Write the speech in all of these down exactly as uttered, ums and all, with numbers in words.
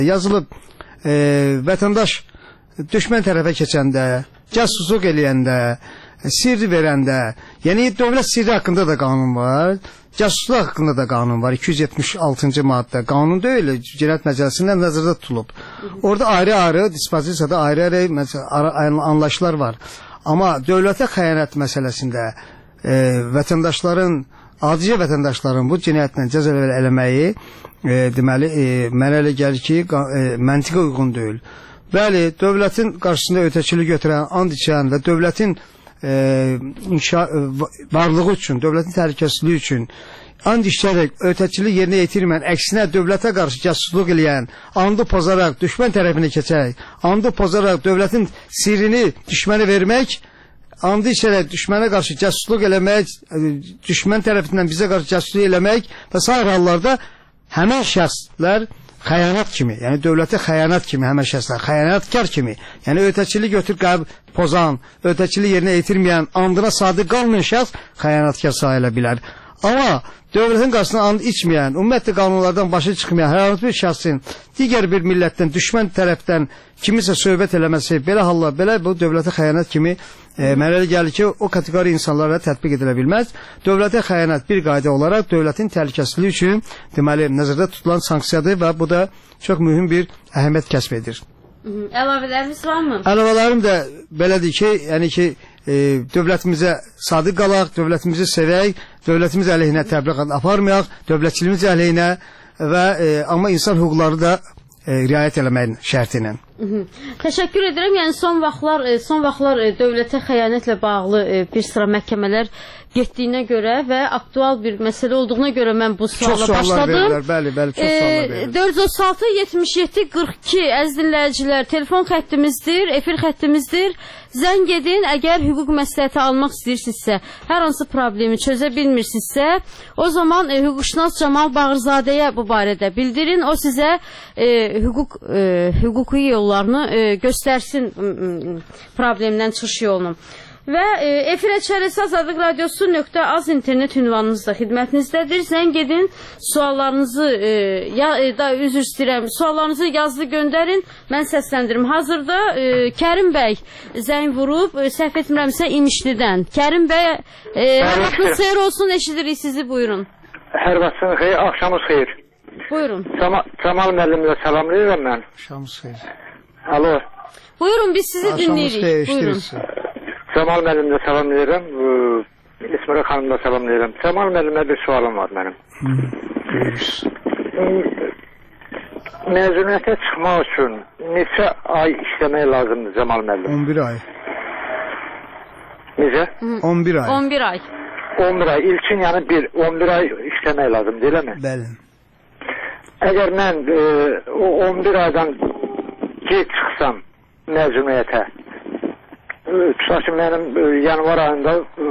Yazılıb e, vətəndaş düşmən tərəfə keçəndə, cəsusluq eləyəndə, sirri verəndə, yəni dövlət sirri haqqında da qanun var, cəsusluq haqqında da qanun var, iki yüz yetmiş altıncı maddə. Qanun deyil, Cinayət Məcəlləsindən nəzərdə tutulub. Orada ayrı-ayrı, dispozisiyada ayrı-ayrı anlayışlar var. Amma dövlətə xəyanət məsələsində e, vətəndaşların, adicə vətəndaşların bu cinayətlə cəza eləməyi e, deməli, e, mənə elə gəlir ki, e, məntiqə uyğun deyil. Bəli, dövlətin qarşısında ötəçilik götürən, and içən və dövlətin e, inşa, varlığı üçün, dövlətin təhlükəsizliyi üçün and içərək ötəçilik yerinə yetirməyən, əksinə dövlətə qarşı cəsusluq eləyən, andı pozaraq düşmən tərəfinə keçərək, andı pozaraq dövlətin sirrini düşmənə vermək, andı içərək düşmənə qarşı cəsusluq eləmək, düşmən tərəfindən bizə qarşı cəsusluq eləmək və sair hallarda həmən şəxslər xəyanət kimi, yəni dövlətə xəyanət kimi həmən şəxslər, xəyanətkar kimi, yəni ötəçilik götür qəb pozan, ötəçilik yerinə yetirməyən, andına sadiq qalmayan şəxs xəyanətkar sayıla bilər. Amma dövlətin qarşısına and içməyən, ümumiyyətlə qanunlardan başı çıxmayan hər hansı bir şəxsin digər bir millətdən, düşmən tərəfdən kimisə söhbət eləməsi, belə hallar, belə bu dövlətə xəyanət kimi e, mənə elə gəlir ki, o kateqori insanlara tətbiq edilə bilməz. Dövlətə xəyanət bir qayda olaraq dövlətin təhlükəsizliyi üçün deməli nəzərdə tutulan sanksiyadır və bu da çox mühüm bir əhəmiyyət kəsb edir. Əlavələriniz varmı? Əlavələrim də belədir ki, yəni ki, e, dövlətimizə sadiq qalaq, dövlətimizi sevək, dövlətimiz əleyhinə təbliğat aparmayaq, dövlətçiliyimiz əleyhinə və e, amma insan hüquqları da e, riayət eləməyin şərti ilə. Təşəkkür edirəm. Yəni son vaxtlar, son vaxtlar dövlətə xəyanətlə bağlı bir sıra məhkəmələr getdiyinə görə və aktual bir məsələ olduğuna görə mən bu suala başladım. Verirlər, bəli, bəli, çox suallar verirlər. dörd yüz otuz altı yetmiş yeddi qırx iki əziz dinləyicilər, telefon xəttimizdir, efir xəttimizdir. Zəng edin, əgər hüquq məsləhəti almaq istəyirsinizsə, hər hansı problemi çözə bilmirsinizsə, o zaman e, hüquqşünas Camal Bağırzadəyə bu barədə bildirin. O sizə e, hüquq e, hüquqi yollarını e, göstərsin problemdən çıxış yolunu. Və e, efirə çərəsi Azadlıq Radiosu nöqtə az internet ünvanımız da xidmətinizdədir. Zəng edin, suallarınızı e, ya, e, da, üzr istəyirəm, suallarınızı yazılı göndərin, mən səsləndirim. Hazırda e, Kərim bəy zəng vurub, e, səhv etmirəmsə İmişlidən. Kərim bəy, e, hər vaxtınız xeyir olsun, eşidirik sizi, buyurun. Hər vaxtınız xeyir, axşamınız xeyir. Buyurun. Camal, Camal müəllimlə salamlayıram mən. Axşamınız xeyir. Alo. Buyurun, biz sizi dinləyirik. Buyurun. Camal müəllimlə salamlayıram, İsmail xanımla salamlayıram. Camal müəllimlə bir sualım var mənim. Məzuniyyətə çıxmaq üçün neçə ay işləmək lazımdır Camal müəllim? on bir ay. Necə? on bir ay. on bir ay. on bir ay. İlkin yəni bir, on bir ay işləmək lazımdır, elə mi? Bəli. Əgər mən e, o on bir aydan gec çıxsam məzuniyyətə, tutaq ki, mənim e, yanvar ayında, e,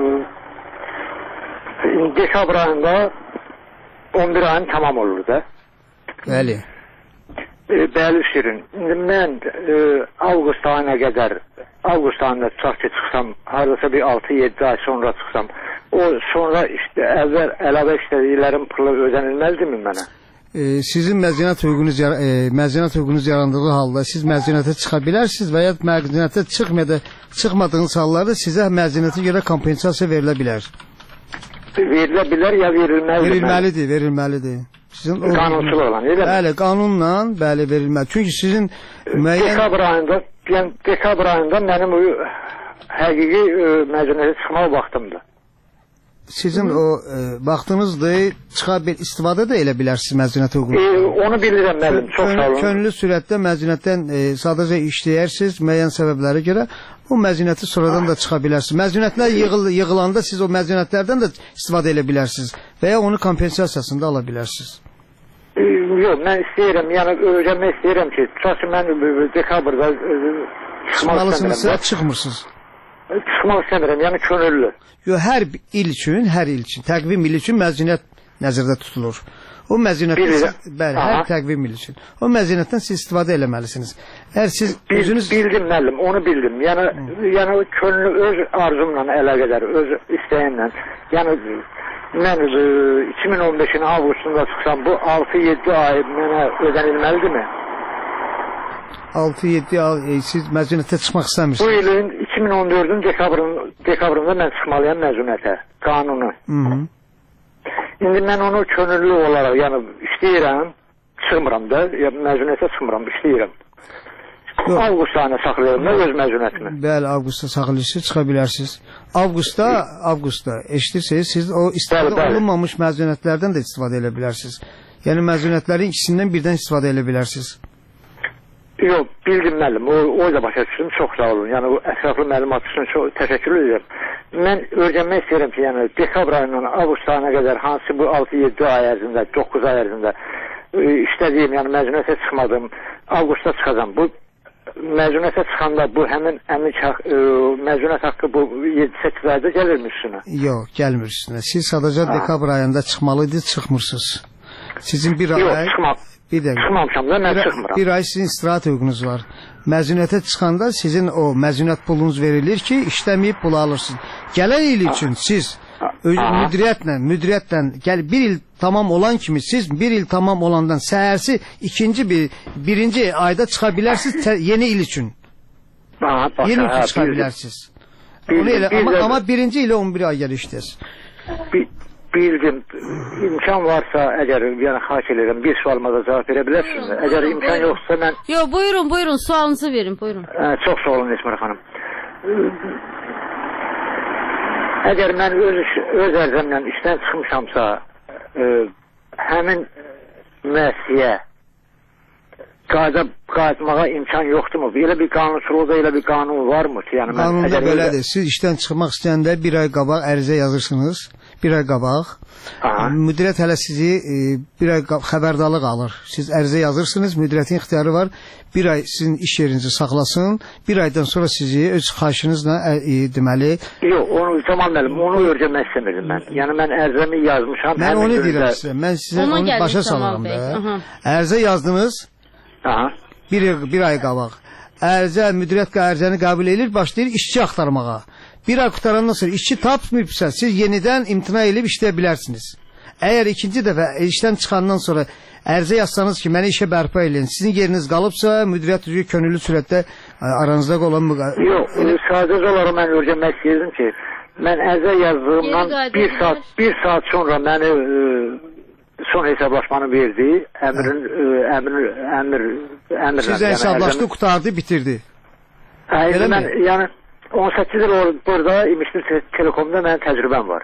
dekabr ayında on bir ayım tamam olur da. Bəli. E, bəli şirin. İndi mən e, avqust ayına qədər, avqust ayında tutaq ki, çıxsam, haradasa bir altı yeddi ay sonra çıxsam, o sonra işte əvvəl əlavə işlədiklərim pulu ödənilməzdirmi mənə? E, sizin məzuniyyət hüququnuz, e, məzuniyyət hüququnuz yarandığı halda siz məzuniyyətə çıxa bilərsiniz və ya məzuniyyətə çıxmadı, çıxmadığınız hallarda sizə məzuniyyətə görə kompensasiya verilə bilər. Verilə bilər ya verilməlidir? Verilməlidir, verilməlidir. Sizin qanunsuz olan, elə mi? Bəli, qanunla bəli verilməlidir. Çünki sizin müəyyən... Dekabr ayında, yəni dekabr ayında mənim o həqiqi məzuniyyətə çıxmaq vaxtımdır. Sizin o e, vaxtınızdır, çıxa bir istifadə də elə bilərsiniz məzuniyyət hüququnu. E, onu bilirəm müəllim, çox sağ olun. Könüllü sürətdə məzuniyyətdən e, sadəcə işləyərsiniz müəyyən səbəblərə görə, o məzuniyyəti sonradan da çıxa bilərsiniz. Məzuniyyətlər yığıl, yığılanda siz o məzuniyyətlərdən də istifadə elə bilərsiniz və ya onu kompensasiyasını da ala bilərsiniz. E, yox, mən istəyirəm, yəni öyrənmək istəyirəm ki, tutaq ki, mən dekabrda çıxmaq istəmirəm. Çıxmırsınız. Çıxmaq istəmirəm, yəni könüllü. Yox, hər il üçün, hər il üçün, təqvim il üçün məzuniyyət nəzərdə tutulur. O məzuniyyətdən, bəli, hər təqvim il üçün. O məzuniyyətdən siz istifadə eləməlisiniz. Əgər siz Bil, özünüz... Bildim müəllim, onu bildim. Yəni, yəni könüllü öz arzumla əlaqədar, öz istəyimlə. Yəni, mən iki min on beşin avqustunda çıxsam, bu altı yeddi ay mənə ödənilməlidirmi? altı yeddi ay siz məzuniyyətə çıxmaq Bu istəmirsiniz. ilin iki min on dördün dekabrın, dekabrında mən çıxmalıyam məzuniyyətə, qanunu. Hı -hı. İndi mən onu könüllü olaraq, yəni işləyirəm, çıxmıram da, ya, məzuniyyətə çıxmıram, işləyirəm. Avqust ayına saxlayıram da öz məzuniyyətimi. Bəli, avqustda saxlayırsınız, çıxa bilərsiniz. Avqustda, avqustda eşidirsiniz, siz o istifadə Bəli, bəli. olunmamış məzuniyyətlərdən də istifadə edə bilərsiniz. Yəni məzuniyyətlərin ikisindən birdən istifadə edə bilərsiniz. Yox, bildim müəllim, o, o da başa düşdüm, çox sağ olun. Yəni, o ətraflı məlumat üçün çox təşəkkür edirəm. Mən öyrənmək istəyirəm ki, yəni, dekabr ayından avqust ayına qədər hansı bu altı yeddi ay ərzində, doqquz ay ərzində e, işlədiyim, yəni məzuniyyətə çıxmadım, avqustda çıxacam. Bu məzuniyyətə çıxanda bu həmin əmlik haq, e, məzuniyyət haqqı bu yeddi səkkiz ayda gəlirmi üstünə? Yox, gəlmir üstünə. Siz sadəcə Ha. dekabr ayında çıxmalıydınız, çıxmırsınız. Sizin bir Yox, ay... çıxmam. Bir dəqiqə. Çıxmamışam da, mən Bir, çıxmıram. bir ay sizin istirahət hüququnuz var. Məzuniyyətə çıxanda sizin o məzuniyyət pulunuz verilir ki, işləməyib pulu alırsınız. Gələn il üçün siz ö- Aha. müdiriyyətlə, müdiriyyətlə gəl bir il tamam olan kimi siz bir il tamam olandan səhərsi ikinci bir birinci ayda çıxa bilərsiniz tə- yeni il üçün. Aha, başa, Yeni il üçün hə, çıxa bildim. bilərsiniz. Bildim, Onu elə, amma, bildim. amma birinci ilə on bir ay gəl işləyəsiniz. Bi- Bildim. İmkan varsa, əgər yəni xahiş edirəm, bir sualıma da cavab verə bilərsiniz. Əgər imkan yoxsa mən Yox, buyurun, buyurun, sualınızı verin, buyurun. Ə, çox sağ olun Esmər xanım. Əgər mən öz, iş- öz ərzəmlə işdən çıxmışamsa, ə, həmin müəssisəyə qayda qayıtmağa imkan yoxdurmu? Elə bir qanunçuluqda elə bir qanun varmı ki, yəni mən Qanunda əgər belədir. Siz işdən çıxmaq istəyəndə bir ay qabaq ərizə yazırsınız. Bir ay qabaq. Aha. Müdiriyyət hələ sizi e, bir ay qa- xəbərdarlıq alır. Siz ərizə yazırsınız, müdiriyyətin ixtiyarı var. Bir ay sizin iş yerinizi saxlasın. Bir aydan sonra sizi öz xahişinizlə ə, e, deməli Yox, onu Camal müəllim, onu öyrənmək istəmirdim mən. Yəni mən ərzəmi yazmışam. mən həmin onu gündə- deyirəm sizə. Mən sizə Ona onu gəldik, başa Camal salıram bəy. da. Aha. Ərizə yazdınız Aha. bir, bir ay qabaq. Ərizə müdiriyyət ərizəni qəbul edir, başlayır işçi axtarmağa. Bir ay qutarandan sonra işçi tapmayıbsa siz yenidən imtina edib işləyə bilərsiniz. Əgər ikinci dəfə işdən çıxandan sonra ərizə yazsanız ki, məni işə bərpa edin, sizin yeriniz qalıbsa, müdiriyyət üzrə könüllü sürətdə ə, aranızda olan müqa- Yox, e, sadəcə olaraq mən öyrənmək istəyirdim ki, mən ərizə yazdığımdan Geri qayıda bir bilər. saat bir saat sonra məni e, son hesablaşmanı verdi. Əmrin e, əmr əmr əmr Siz hesablaşdı, qutardı, bitirdi. Hayır, Elə mən mi? yəni on səkkiz il or- burada İmişli Te- Telekomda mənim təcrübəm var.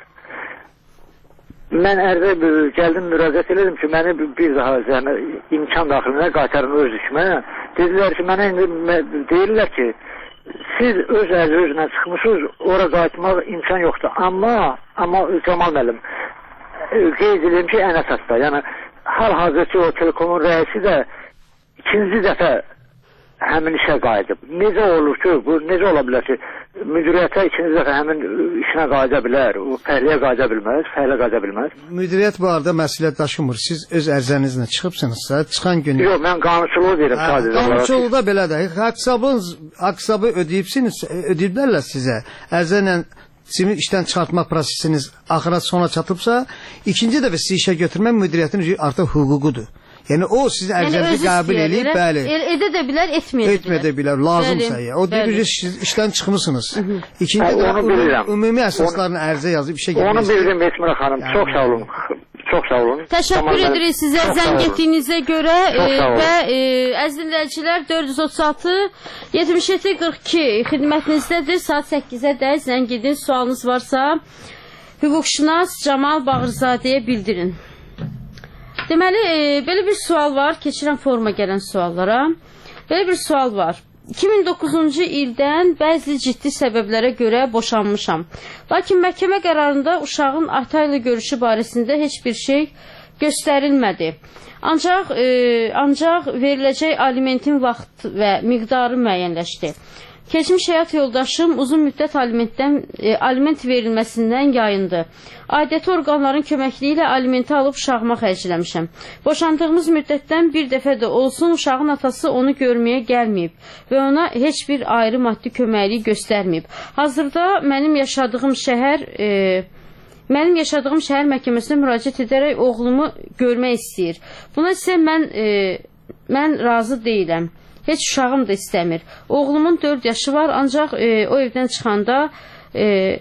Mən ərzə e, gəldim müraciət elədim ki, məni bir- bir daha yəni, imkan daxilinə qaytarın öz işimə. Dedilər ki, mənə indi mə- deyirlər ki, siz öz ərzə özünə çıxmışsınız, ora qayıtmaq imkan yoxdur. Amma amma Camal müəllim e, qeyd edirəm ki, ən əsasda, yəni hal-hazırki o Telekomun rəisi də ikinci dəfə həmin işə qayıdıb. Necə olur ki, bu necə ola bilər ki, müdiriyyətə ikinci dəfə həmin işinə qayıda bilər, o fəhliyə qayıda bilməz, fəhlə qayıda bilməz. Müdiriyyət bu arada məsuliyyət daşımır. Siz öz ərizənizlə çıxıbsınızsa, çıxan gün Yox, mən qanunçuluğu deyirəm sadəcə olaraq. Qanunçuluqda belədir. Haqsabınız, haqsabı ödəyibsiniz, ödəyiblərlə sizə. Ərzənlə sizin işdən çıxartma prosesiniz axıra sona çatıbsa, ikinci dəfə sizi işə götürmək müdiriyyətin artıq hüququdur. Yəni o sizin ərizənizi qəbul eləyib, bəli. Edə də bilər, etməyə də Etməyə də bilər, lazımsa ya. O deyir ki, siz işdən çıxmısınız. İkinci Hə, də onu bilirəm. ümumi əsaslarını ərizə yazıb işə Onu getmək. bildim Esmir xanım. Yəni- Çox sağ olun. Çox sağ olun. Təşəkkür Tamam, mən- edirik sizə Çox sağ zəng olun. etdiyinizə görə Çox e, sağ olun. və e, əziz dinləyicilər dörd yüz otuz altı yetmiş yeddi qırx iki xidmətinizdədir. Saat səkkizə də zəng edin. Sualınız varsa hüquqşünas Camal Bağırzadəyə bildirin. Deməli, e, belə bir sual var. Keçirəm forma gələn suallara. Belə bir sual var. iki min doqquzuncu ildən bəzi ciddi səbəblərə görə boşanmışam. Lakin məhkəmə qərarında uşağın ata ilə görüşü barəsində heç bir şey göstərilmədi. Ancaq e, ancaq veriləcək alimentin vaxt və miqdarı müəyyənləşdi. Keçmiş həyat yoldaşım uzun müddət alimentdən, e, aliment verilməsindən yayındı. Aidiyyəti orqanların köməkliyi ilə alimenti alıb uşağıma xərcləmişəm. Boşandığımız müddətdən bir dəfə də olsun uşağın atası onu görməyə gəlməyib və ona heç bir ayrı maddi köməkliyi göstərməyib. Hazırda mənim yaşadığım şəhər e, mənim yaşadığım şəhər məhkəməsinə müraciət edərək oğlumu görmək istəyir. Buna isə mən e, mən razı deyiləm. Heç uşağım da istəmir. Oğlumun dörd yaşı var, ancaq e, o evdən çıxanda e,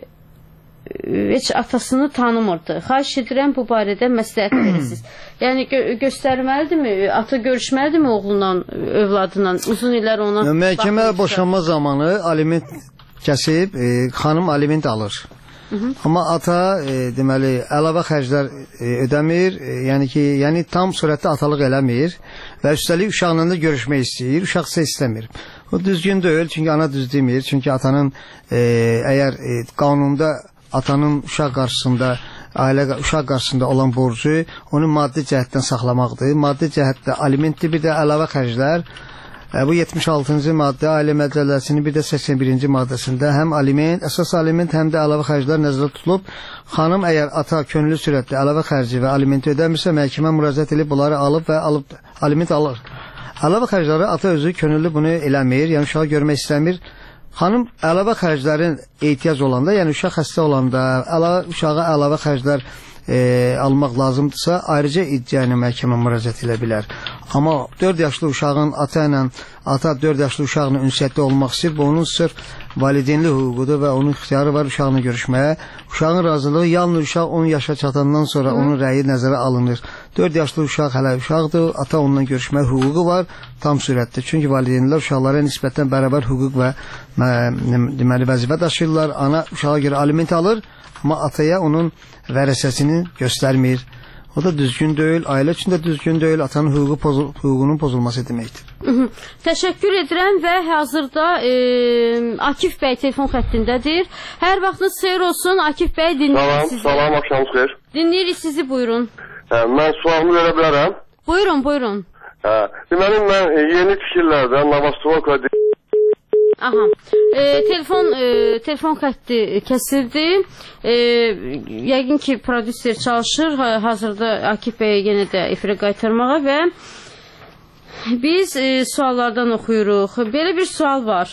heç atasını tanımırdı. Xahiş edirəm bu barədə məsləhət verirsiniz. Yəni gö göstərməlidirmi? Ata görüşməlidirmi oğlunla, övladla? Uzun illər ona məhkəmə boşanma zamanı aliment kəsib, e, xanım aliment alır. Hı -hı. Amma ata e, deməli əlavə xərclər e, ödəmir, e, yəni ki, yəni tam surətdə atalıq eləmir və üstəlik uşaqla da görüşmək istəyir, uşaq isə istəmir. O düzgün deyil, çünki ana düz demir, çünki atanın e, əgər e, qanunda atanın uşaq qarşısında, ailə uşaq qarşısında olan borcu onu maddi cəhətdən saxlamaqdır. Maddi cəhətdə alimentdir, bir də əlavə xərclər. Bu yetmiş altıncı maddə Ailə Məcəlləsinin bir də səksən birinci maddəsində həm aliment, əsas aliment, həm də əlavə xərclər nəzərdə tutulub. Xanım əgər ata könüllü surətdə əlavə xərci və alimenti ödəmirsə, məhkəmə müraciət edib bunları alıb və alıb aliment alır. Əlavə xərcləri ata özü könüllü bunu eləmir, yəni uşağı görmək istəmir. Xanım əlavə xərclərin ehtiyac olanda, yəni uşaq xəstə olanda, əlavə, uşağa əlavə xərclər e, almaq lazımdırsa, ayrıca iddia ilə məhkəmə müraciət edə bilər. Amma dörd yaşlı uşağın ata ilə, ata dörd yaşlı uşaqla ünsiyyətdə olmaq istəyir, bu onun sırf valideynli hüququdur və onun ixtiyarı var uşaqla görüşməyə. Uşağın razılığı yalnız uşaq on yaşa çatandan sonra Hı. onun rəyi nəzərə alınır. dörd yaşlı uşaq hələ uşaqdır, ata onunla görüşməyə hüququ var tam surətdə. Çünki valideynlər uşaqlara nisbətən bərabər hüquq və deməli vəzifə daşıyırlar. Ana uşağa görə aliment alır, amma ataya onun vərəsəsini göstərmir. O da düzgün deyil, ailə üçün də düzgün deyil, atanın hüququ pozul hüququnun pozulması deməkdir. Hı -hı. Təşəkkür edirəm və hazırda e, Akif bəy telefon xəttindədir. Hər vaxtınız xeyir olsun, Akif bəy dinləyirik salam, sizi. Salam, axşamınız xeyir. Dinləyirik sizi, buyurun. Hə, mən sualımı verə bilərəm. Buyurun, buyurun. Hə, deməli mən e, yeni tikirlərdən Navastovka Aha. E, telefon e, telefon xətti kəsildi. E, yəqin ki prodüser çalışır hazırda Akif bəyə yenə də efirə qaytarmağa və biz e, suallardan oxuyuruq. Belə bir sual var.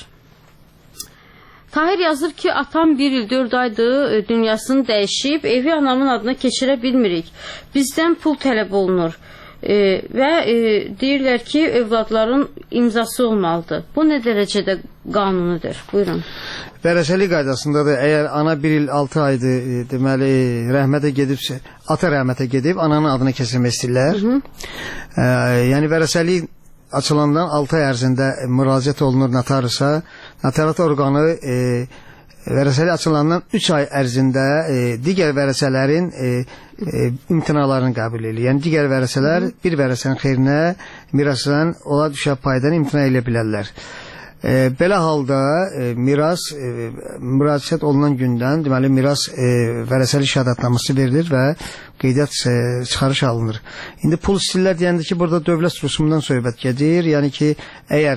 Tahir yazır ki, atam bir il dörd aydır dünyasını dəyişib, evi anamın adına keçirə bilmirik. Bizdən pul tələb olunur. E, və e, deyirlər ki, övladların imzası olmalıdır. Bu nə dərəcədə qanunudur? Buyurun. Vərəsəlik qaydasında da əgər ana bir il altı aydır, e, deməli rəhmətə gedibsə, ata rəhmətə gedib ananın adına keçirmək istəyirlər. Hı -hı. E, yəni vərəsəlik açılandan altı ay ərzində müraciət olunur notariusa. Notariat orqanı e, vərəsəlik açılandan üç ay ərzində e, digər vərəsələrin e, e, imtinalarını qəbul edir. Yəni digər vərəsələr bir vərəsənin xeyrinə mirasdan ola düşə paydan imtina edə bilərlər. E, belə halda e, miras e, müraciət olunan gündən deməli miras e, vərəsəlik şəhadətnaməsi verilir və qeydiyyat e, çıxarış alınır. İndi pul istəyirlər deyəndə ki, burada dövlət rüsumundan söhbət gedir. Yəni ki, əgər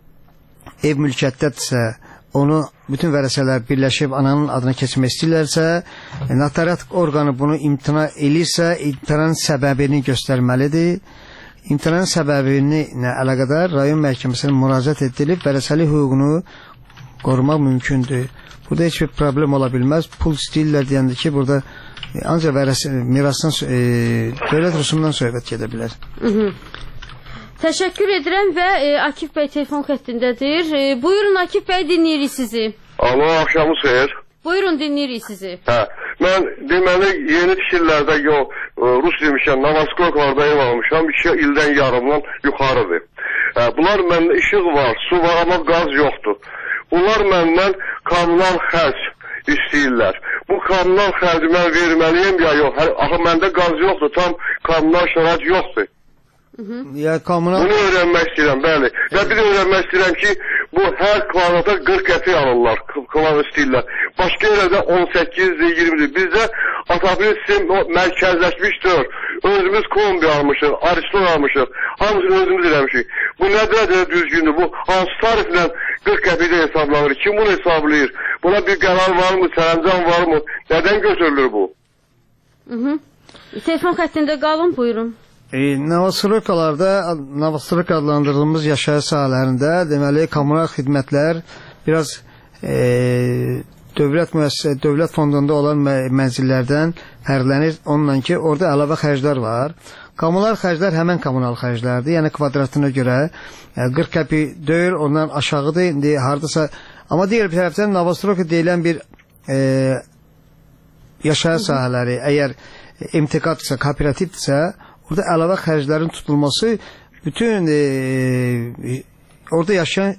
ev mülkiyyətdədirsə, onu bütün vərəsələr birləşib ananın adına keçirmək istəyirlərsə, notariat orqanı bunu imtina elirsə, imtinanın səbəbini göstərməlidir. İmtinanın səbəbini ilə əlaqədar rayon məhkəməsinə müraciət edilib vərəsəlik hüququnu qorumaq mümkündür. Burada heç bir problem ola bilməz. Pul istəyirlər deyəndə ki, burada ancaq mirasdan, e, dövlət rüsumundan söhbət gedə bilər. Hı -hı. Təşəkkür edirəm və e, Akif bəy telefon xəttindədir. E, buyurun Akif bəy, dinləyirik sizi. Alo, axşamınız xeyir. Buyurun, dinləyirik sizi. Hə, mən deməli yeni tikirlərdə yox, Rus demişəm, Navaskoylarda ev almışam, iki ildən yarımdan yuxarıdır. Hə, bunlar məndə işıq var, su var, amma qaz yoxdur. Bunlar məndən kommunal xərc istəyirlər. Bu kommunal xərci mən verməliyim ya yox? Axı məndə qaz yoxdur, tam kommunal şərait yoxdur. Ya, kommunal... Bunu öyrənmək istəyirəm, bəli. Və bir də öyrənmək istəyirəm ki, bu hər kvadrata qırx qəpik alırlar, kvadrat istəyirlər. Başqa yerlərdə on səkkizdir, iyirmidir. Bizdə Atapil sistem mərkəzləşmişdir. Özümüz kombi almışıq, Ariston almışıq. Hamısını özümüz eləmişik. Bu nə dərəcədə düzgündür? Bu hansı tariflə qırx qəpikdə hesablanır? Kim bunu hesablayır? Buna bir qərar varmı, sərəncam varmı? Nədən götürülür bu? Hı -hı. Telefon xəttində qalın, buyurun. E, Novostroykalarda, Novostroyka adlandırdığımız yaşayış sahələrində deməli kommunal xidmətlər biraz e, dövlət müəssisə, dövlət fondunda olan mənzillərdən fərqlənir. Onunla ki, orada əlavə xərclər var. Kommunal xərclər həmən kommunal xərclərdir. Yəni kvadratına görə qırx qəpik deyil, ondan aşağıdır. İndi hardasa, amma digər bir tərəfdən Novostroyka deyilən bir e, yaşayış sahələri, əgər M T K-dırsa, kooperativdirsə, orada əlavə xərclərin tutulması bütün e, orada yaşayan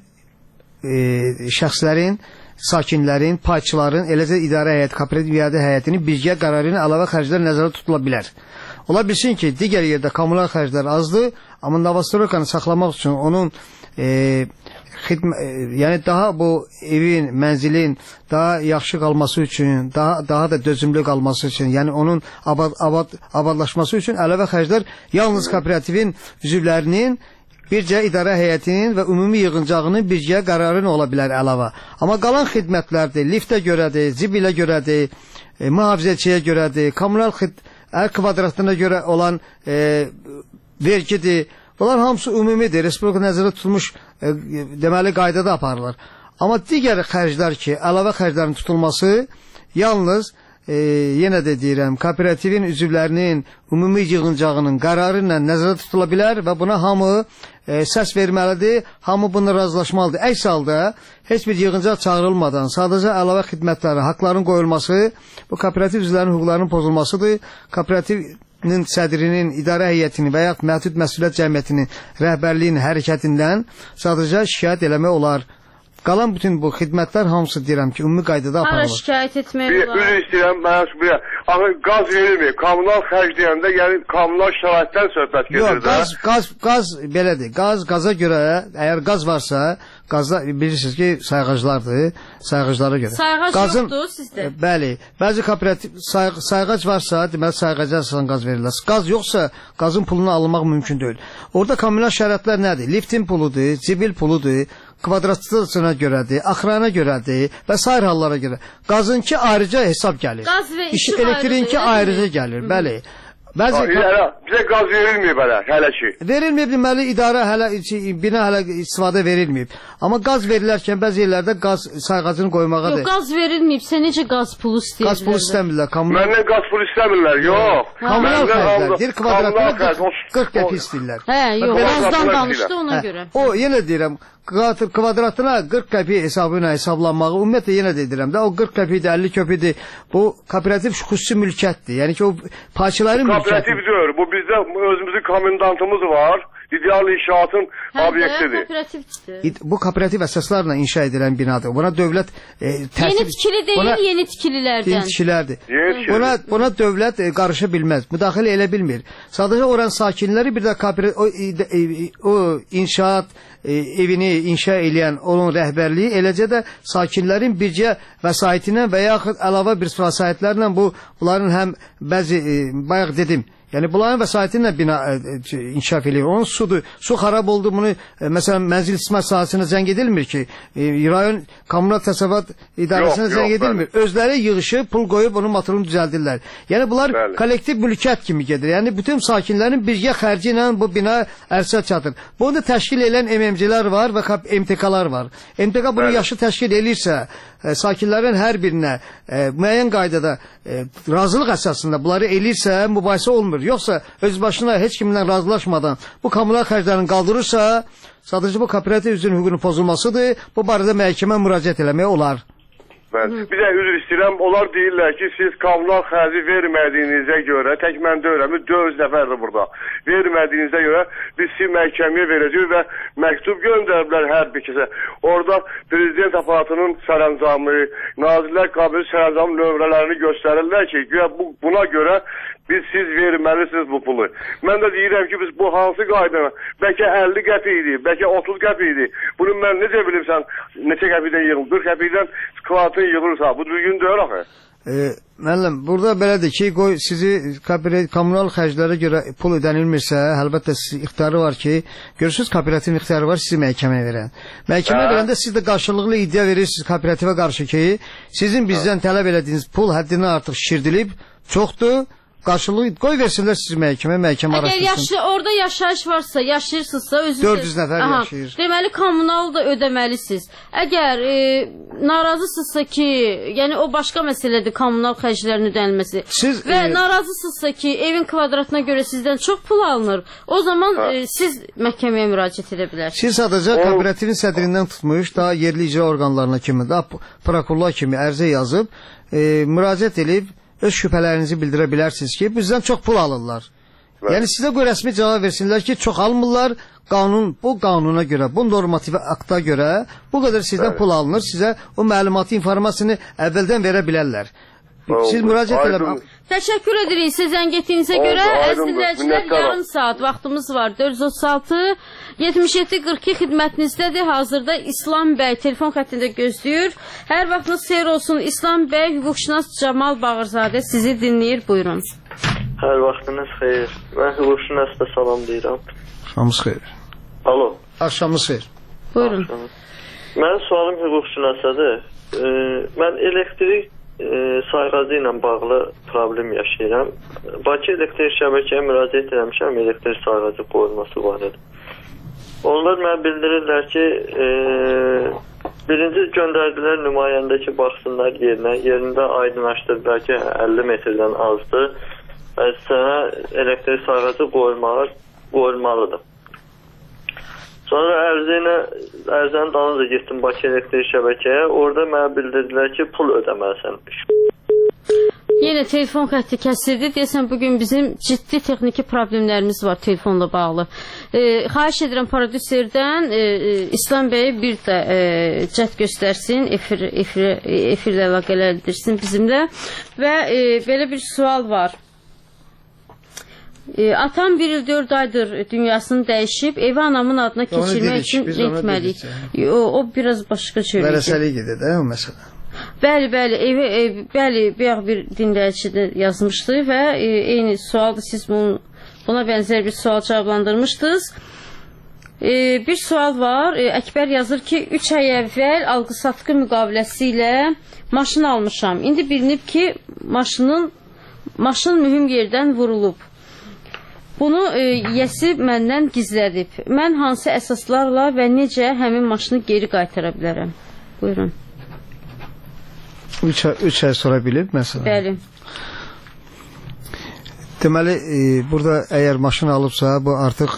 e, şəxslərin, sakinlərin, payçıların, eləcə idarə həyəti, kooperativ idarə həyətinin birgə qərarının əlavə xərclər nəzərdə tutula bilər. Ola bilsin ki, digər yerdə kommunal xərclər azdır, amma Novostroykanı saxlamaq üçün onun e, xidmə, e, yəni daha bu evin, mənzilin daha yaxşı qalması üçün, daha daha da dözümlü qalması üçün, yəni onun abad, abad, abadlaşması üçün əlavə xərclər yalnız kooperativin üzvlərinin bircə idarə heyətinin və ümumi yığıncağının birgə qərarı ola bilər əlavə. Amma qalan xidmətlərdir, liftə görədir, zibilə görədir, e, mühafizəçiyə görədir, kommunal xidmət Hər kvadratına görə olan e, vergidir. Bunlar hamısı ümumidir. Respublika nəzərdə tutulmuş e, deməli qaydada aparılır. Amma digər xərclər ki, əlavə xərclərin tutulması yalnız e, yenə də deyirəm, kooperativin üzvlərinin ümumi yığıncağının qərarı ilə nəzərdə tutula bilər və buna hamı e, səs verməlidir, hamı bununla razılaşmalıdır. Əks halda heç bir yığıncaq çağırılmadan sadəcə əlavə xidmətləri, haqların qoyulması bu kooperativ üzvlərinin hüquqlarının pozulmasıdır. Kooperativin sədrinin, idarə heyətinin və ya məhdud məsuliyyət cəmiyyətinin rəhbərliyinin hərəkətindən sadəcə şikayət eləmək olar. Qalan bütün bu xidmətlər hamısı deyirəm ki, ümumi qaydada aparılır. Hara şikayət etmək olar? Bir istəyirəm, mən bir axı qaz verilmir. Kommunal xərc deyəndə, yəni kommunal şəraitdən söhbət gedir də. Yox, qaz, qaz, qaz belədir. Qaz, qaza görə, əgər qaz varsa, qazda bilirsiniz ki, sayğaclardır, sayğaclara görə. Sayğac Qazın, yoxdur sizdə? Bəli, bəzi kooperativ say, sayğac varsa, deməli sayğaca əsasən qaz verirlər. Qaz yoxsa, qazın pulunu alınmaq mümkün deyil. Orada kommunal şəraitlər nədir? Liftin puludur, zibil puludur, kvadratına görədir, axırana görədir və sair hallara görə. Qazınki ayrıca hesab gəlir. Qaz və işıq elektriğinki ayrıca gəlir, bəli. Bəzi bizə qaz verilməyib hələ, hələ ki. Verilməyib, deməli idarə hələ bina hələ istifadə verilməyib. Amma qaz verilərkən bəzi yerlərdə qaz sayğacını qoymağadır. Yox, qaz verilməyibsə necə qaz pulu istəyirlər? Qaz pulu istəmirlər. Məndən qaz pulu istəmirlər, yox. Kommunal xərclər, bir kvadratına qırx qəpik istəyirlər. Hə, yox, qazdan danışdı ona görə. O, yenə deyirəm, kvadratına qırx qəpik hesabı ilə hesablanmağı, ümumiyyətlə yenə də deyirəm də, o qırx qəpikdir, əlli qəpikdir, bu kooperativ xüsusi mülkiyyətdir. Yəni ki, o parçaların mülkiyyətidir. Kooperativ deyir, bu bizdə özümüzün komendantımız var, ideal inşaatın obyektidir. Kooperativdir. Bu kooperativ əsaslarla inşa edilən binadır. Buna dövlət e, təsir... Yeni tikili deyil, buna, yeni tikililərdən. Yeni tikilərdir. Yeni buna, buna dövlət e, qarışa bilməz, müdaxilə elə bilmir. Sadəcə oranın sakinləri bir də o, e, o inşaat e, evini inşa edən onun rəhbərliyi, eləcə də sakinlərin bircə vəsaitindən və yaxud əlavə bir vəsaitlərlə bu, bunların həm bəzi, e, bayaq dedim, yəni bunların vəsaitindən bina e, inkişaf edir. Onun sudur, su xarab oldu, bunu e, məsələn mənzil istismar sahəsinə zəng edilmir ki, e, rayon kommunal təsərrüfat idarəsinə yox, zəng yox, edilmir. Bəli. Özləri yığışı pul qoyub onun motorunu düzəldirlər. Yəni bunlar bəli. Kollektiv mülkiyyət kimi gedir. Yəni bütün sakinlərin birgə xərci ilə bu bina ərsə çatır. Bunu da təşkil edən M M C-lər var və M T K-lar var. M T K bunu bəli. Yaşı təşkil edirsə, e, sakinlərin hər birinə e, müəyyən qaydada e, razılıq əsasında bunları elirsə, mübahisə olmur. Yoxsa öz başına heç kimlə razılaşmadan bu kommunal xərclərini qaldırırsa, sadəcə bu kooperativ üzvünün hüququnun pozulmasıdır. Bu barədə məhkəmə müraciət eləmək olar. Mən bir də üzr istəyirəm, onlar deyirlər ki, siz kommunal xərci vermədiyinizə görə, tək mən deyirəm, dörd nəfərdir burada, vermədiyinizə görə biz sizi məhkəməyə verəcəyik və məktub göndəriblər hər bir kəsə. Orada prezident aparatının sərəncamı, Nazirlər Kabineti sərəncamı nömrələrini göstərirlər ki, bu, buna görə biz siz verməlisiniz bu pulu. Mən də deyirəm ki, biz bu hansı qaydana, bəlkə əlli qəpik idi, bəlkə otuz qəpik idi. Bunu mən necə bilim sən, neçə qəpikdən yığılır, qırx qəpikdən kvadratın yığılırsa, bu düzgün deyil axı. E, müəllim, burada belədir ki, qoy sizi kommunal xərclərə görə pul ödənilmirsə, əlbəttə sizin ixtiyarı var ki, görürsünüz kooperativin ixtiyarı var sizi məhkəməyə verən. Məhkəməyə verəndə siz də qarşılıqlı iddia verirsiniz kooperativə qarşı ki, sizin bizdən tələb elədiyiniz pul həddindən artıq şişirdilib, çoxdur, qarşılığı qoy versinlər sizi məhkəmə, məhkəmə Əgər araşdırsın. yaşlı, orada yaşayış varsa, yaşayırsınızsa özünüz... dörd yüz nəfər Aha, yaşayır. Deməli, kommunal da ödəməlisiniz. Əgər e, narazısınızsa ki, yəni o başqa məsələdir, kommunal xərclərin ödənilməsi. Siz, Və e, narazısınızsa ki, evin kvadratına görə sizdən çox pul alınır, o zaman e, siz məhkəməyə müraciət edə bilərsiniz. Siz sadəcə kooperativin sədrindən tutmuş, daha yerli icra orqanlarına kimi, daha prokurorlar kimi ərizə yazıb, e, müraciət edib, öz şübhələrinizi bildirə bilərsiniz ki, bizdən çox pul alırlar. Bəli. Yəni sizə qoy rəsmi cavab versinlər ki, çox almırlar, qanun, bu qanuna görə, bu normativ akta görə bu qədər sizdən Bəli. Pul alınır, sizə o məlumatı, informasyonu əvvəldən verə bilərlər. Siz müraciət edə... Təşəkkür edirik siz zəng etdiyinizə görə. Əziz dinləyicilər, yarım saat vaxtımız var. dörd yüz otuz altı yetmiş yeddi qırx iki xidmətinizdədir. Hazırda İslam bəy telefon xəttində gözləyir. Hər vaxtınız xeyir olsun. İslam bəy, hüquqşünas Camal Bağırzadə sizi dinləyir. Buyurun. Hər vaxtınız xeyir. Mən hüquqşünas da salamlayıram. Axşamınız xeyir. Alo. Axşamınız xeyir. Buyurun. Mənim sualım hüquqşünasadır. Ee, mən elektrik E, sayğacı ilə bağlı problem yaşayıram. Bakı elektrik şəbəkəyə müraciət etmişəm, elektrik sayğacı qoyulması var idi. Onlar mənə bildirirlər ki, e, birinci göndərdilər nümayəndə ki, baxsınlar yerinə, yerində aydınlaşdırdılar ki, əlli metrdən azdır və sənə elektrik sayğacı qoyulmalı, qoyulmalıdır. Sonra ərzəyinə, ərzənin dalınca getdim Bakı elektrik şəbəkəyə. Orada mənə bildirdilər ki, pul ödəməlisən. Yenə telefon xətti kəsildi. Deyəsən, bugün bizim ciddi texniki problemlərimiz var telefonla bağlı. E, xahiş edirəm prodüserdən e, İslam bəyi bir də e, cəhd göstərsin, efir, efir, efirlə əlaqələndirsin bizimlə. Və e, belə bir sual var. E, atam bir il dörd aydır dünyasını dəyişib, evi anamın adına keçirmək üçün etməliyik. O, o biraz başqa şeydir. Vərəsəlik gedir də o məsələ. Bəli, bəli, evi, ev, bəli, bayaq bir dinləyici yazmışdı və e, eyni sualdır, siz bunu, buna bənzər bir sual cavablandırmışdınız. E, bir sual var, e, Əkbər yazır ki, üç ay əvvəl alqı-satqı müqaviləsi ilə maşın almışam. İndi bilinib ki, maşının, maşın mühüm yerdən vurulub. Bunu e, yəsi məndən gizlədib. Mən hansı əsaslarla və necə həmin maşını geri qaytara bilərəm? Buyurun. Üç ay, üç ay sonra bilib, məsələn. Bəli. Deməli, e, burada əgər maşın alıbsa, bu artıq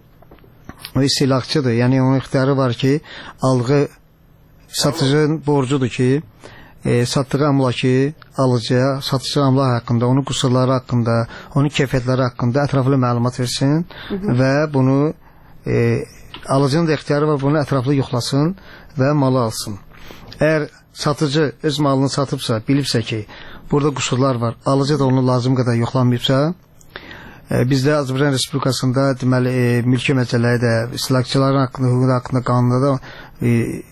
o istilaqçıdır. Yəni, onun ixtiyarı var ki, alğı satıcının borcudur ki, E, satdığı əmlakı alıcıya, satıcı əmlak haqqında, onun qusurları haqqında, onun keyfiyyətləri haqqında ətraflı məlumat versin hı -hı. və bunu e, alıcının da ixtiyarı var, bunu ətraflı yoxlasın və malı alsın. Əgər satıcı öz malını satıbsa, bilibsə ki, burada qusurlar var, alıcı da onu lazım qədər yoxlanmayıbsa, e, bizdə Azərbaycan Respublikasında deməli, e, mülki məsələləri də, istilaqçıların haqqında, hüquq haqqında qanunda da e,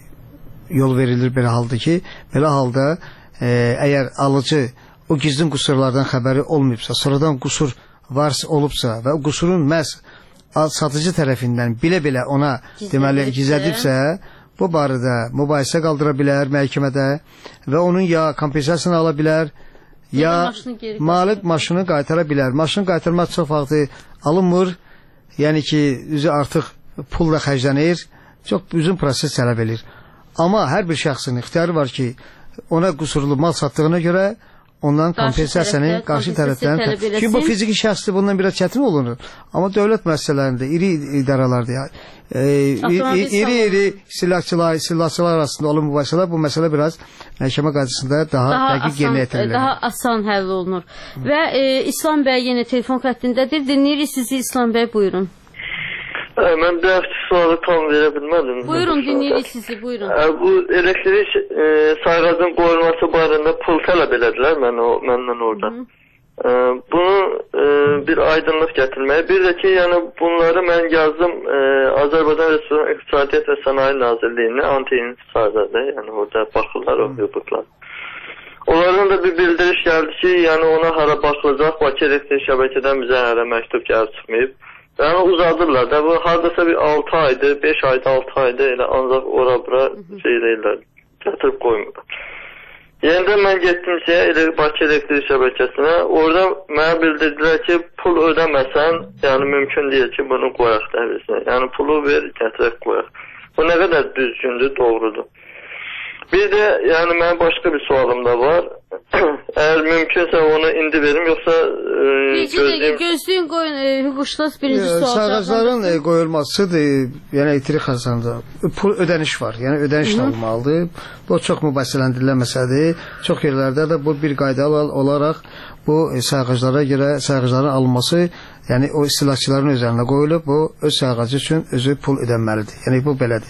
yol verilir belə halda ki, belə halda e, əgər alıcı o gizlin qusurlardan xəbəri olmayıbsa, sonradan qusur varsa olubsa və o qusurun məhz satıcı tərəfindən bilə-bilə ona deməli gizlədibsə, bu barədə mübahisə qaldıra bilər məhkəmədə və onun ya kompensasiyasını ala bilər, ya malik maşını qaytara bilər. Maşını qaytarmaq çox vaxtı alınmır, yəni ki, üzü artıq pulla xərclənir, çox uzun proses tələb edir. Amma hər bir şəxsin ixtiyarı var ki, ona qusurlu mal satdığına görə ondan kompensasiyanı qarşı tərəfdən çünki bu fiziki şəxsdir, bundan biraz çətin olunur. Amma dövlət müəssisələrində, iri idarələrdə e, iri-iri silahçılar, silahçılar arasında olan mübahisələr, bu məsələ biraz məhkəmə qarşısında daha, daha dəqiq yerinə yetirilir. Daha asan həll olunur. Və e, İslam bəy yenə telefon xəttindədir. Dinləyirik sizi İslam bəy, buyurun. Mən bir sualı tam verə bilmədim. Buyurun, dinləyirik sizi, buyurun. Bu elektrik e, sayğacın qoyulması barədə pul tələb elədilər mən o, məndən orada. Hı -hı. E, bunu e, bir aydınlıq gətirməyə. Bir də ki, yəni bunları mən yazdım e, Azərbaycan Respublikası İqtisadiyyat və Sənaye Nazirliyinə, anti-intisardadır. Yəni orada baxırlar o hüquqlar. Onların da bir bildiriş gəldi ki, yəni ona hara baxılacaq, Bakı elektrik şəbəkədən bizə hələ məktub gəlib çıxmayıb. Yəni uzadırlar da, bu hardasa bir altı aydır, beş aydır, altı aydır, elə ancaq ora-bura şey deyirlər, gətirib qoymurlar. Yenidən mən getdim ki, Bakı elektrik şəbəkəsinə. Orada mənə bildirdilər ki, pul ödəməsən, yəni mümkün deyil ki, bunu qoyaq dəhlizinə. Yəni pulu ver, gətirək qoyaq. Bu nə qədər düzgündür, doğrudur. Bir də, yəni mənim başqa bir sualım da var. Əgər mümkünsə onu indi verim, yoxsa e, gözləyim. Gözləyin qoyun, e, hüquqşünas birinci sual. Sayğacların e, qoyulmasıdır, yəni elektrik xəstəsində pul ödəniş var, yəni ödəniş alınmalıdır. Bu çox mübahisələndirilən məsələdir. Çox yerlərdə də bu bir qayda olaraq bu e, sayğaclara görə sayğacların alınması, yəni o istihlakçıların üzərinə qoyulub, bu öz sayğacı üçün özü pul ödənməlidir. Yəni bu belədir.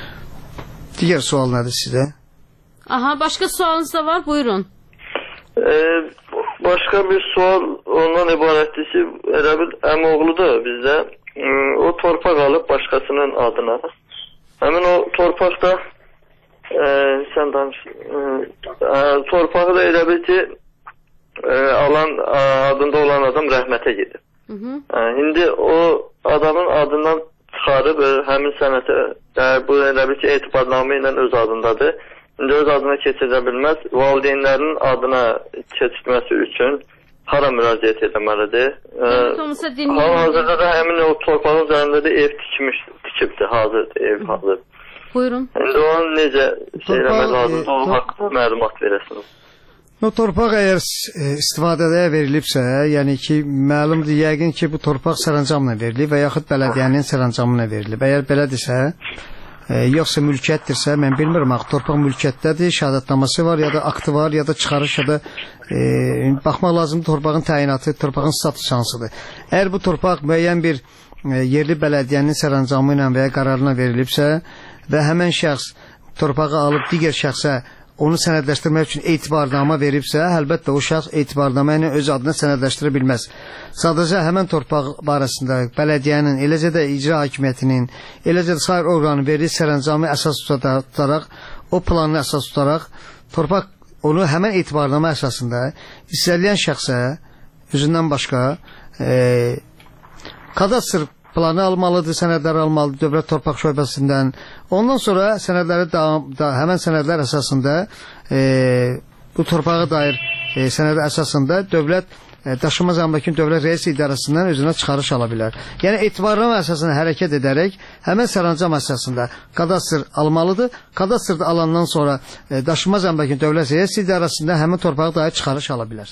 Digər sual nədir sizə? Aha, başqa sualınız da var, buyurun. Ee, başqa bir sual ondan ibarətdir ki, elə bir əmoğludur bizdə. O torpaq alıb başqasının adına. Həmin o torpaqda e, sən danış, e, torpağı da elə bir ki e, alan adında olan adam rəhmətə gedir. Hı hı. E, indi o adamın adından çıxarıb e, həmin sənətə e, bu elə bir ki etibarnamə ilə öz adındadır. İndi öz adına keçirə bilməz. Valideynlərinin adına keçirməsi üçün hara müraciət etməlidir? Hal-hazırda da həmin o torpağın üzərində də ev tikmiş, tikibdir, hazırdır, ev hazır. Buyurun. İndi onu necə şeyləmək lazımdır, o haqqında məlumat verəsiniz. O torpaq əgər istifadəyə verilibsə, yəni ki, məlumdur, yəqin ki, bu torpaq sərəncamla verilib və yaxud bələdiyyənin sərəncamına verilib. Əgər belədirsə, E, yoxsa mülkiyyətdirsə, mən bilmirəm, torpaq mülkiyyətdədir, şəhadətnaması var, ya da aktı var, ya da çıxarış, ya da e, baxmaq lazımdır torpağın təyinatı, torpağın statusu hansıdır. Əgər bu torpaq müəyyən bir e, yerli bələdiyyənin sərəncamı ilə və ya qərarına verilibsə və həmən şəxs torpağı alıb digər şəxsə onu sənədləşdirmək üçün etibarnamə veribsə, əlbəttə o şəxs etibarnamə ilə öz adına sənədləşdirə bilməz. Sadəcə həmən torpaq barəsində bələdiyyənin, eləcə də icra hakimiyyətinin, eləcə də sair orqanın verdiyi sərəncamı əsas tutaraq, o planını əsas tutaraq, torpaq onu həmən etibarnamə əsasında istənilən şəxsə özündən başqa e, kadastr planı almalıdır, sənədləri almalıdır Dövlət Torpaq Şöbəsindən. Ondan sonra sənədləri da, da, həmən sənədlər əsasında e, bu torpağa dair e, sənədə əsasında dövlət e, daşınmaz əmlakın dövlət rəis idarəsindən özünə çıxarış ala bilər. Yəni etibarnamə əsasında hərəkət edərək həmən sərəncam əsasında kadastr almalıdır. Kadastrda alandan sonra e, daşınmaz əmlakın dövlət rəis idarəsində həmən torpağa dair çıxarış ala bilər.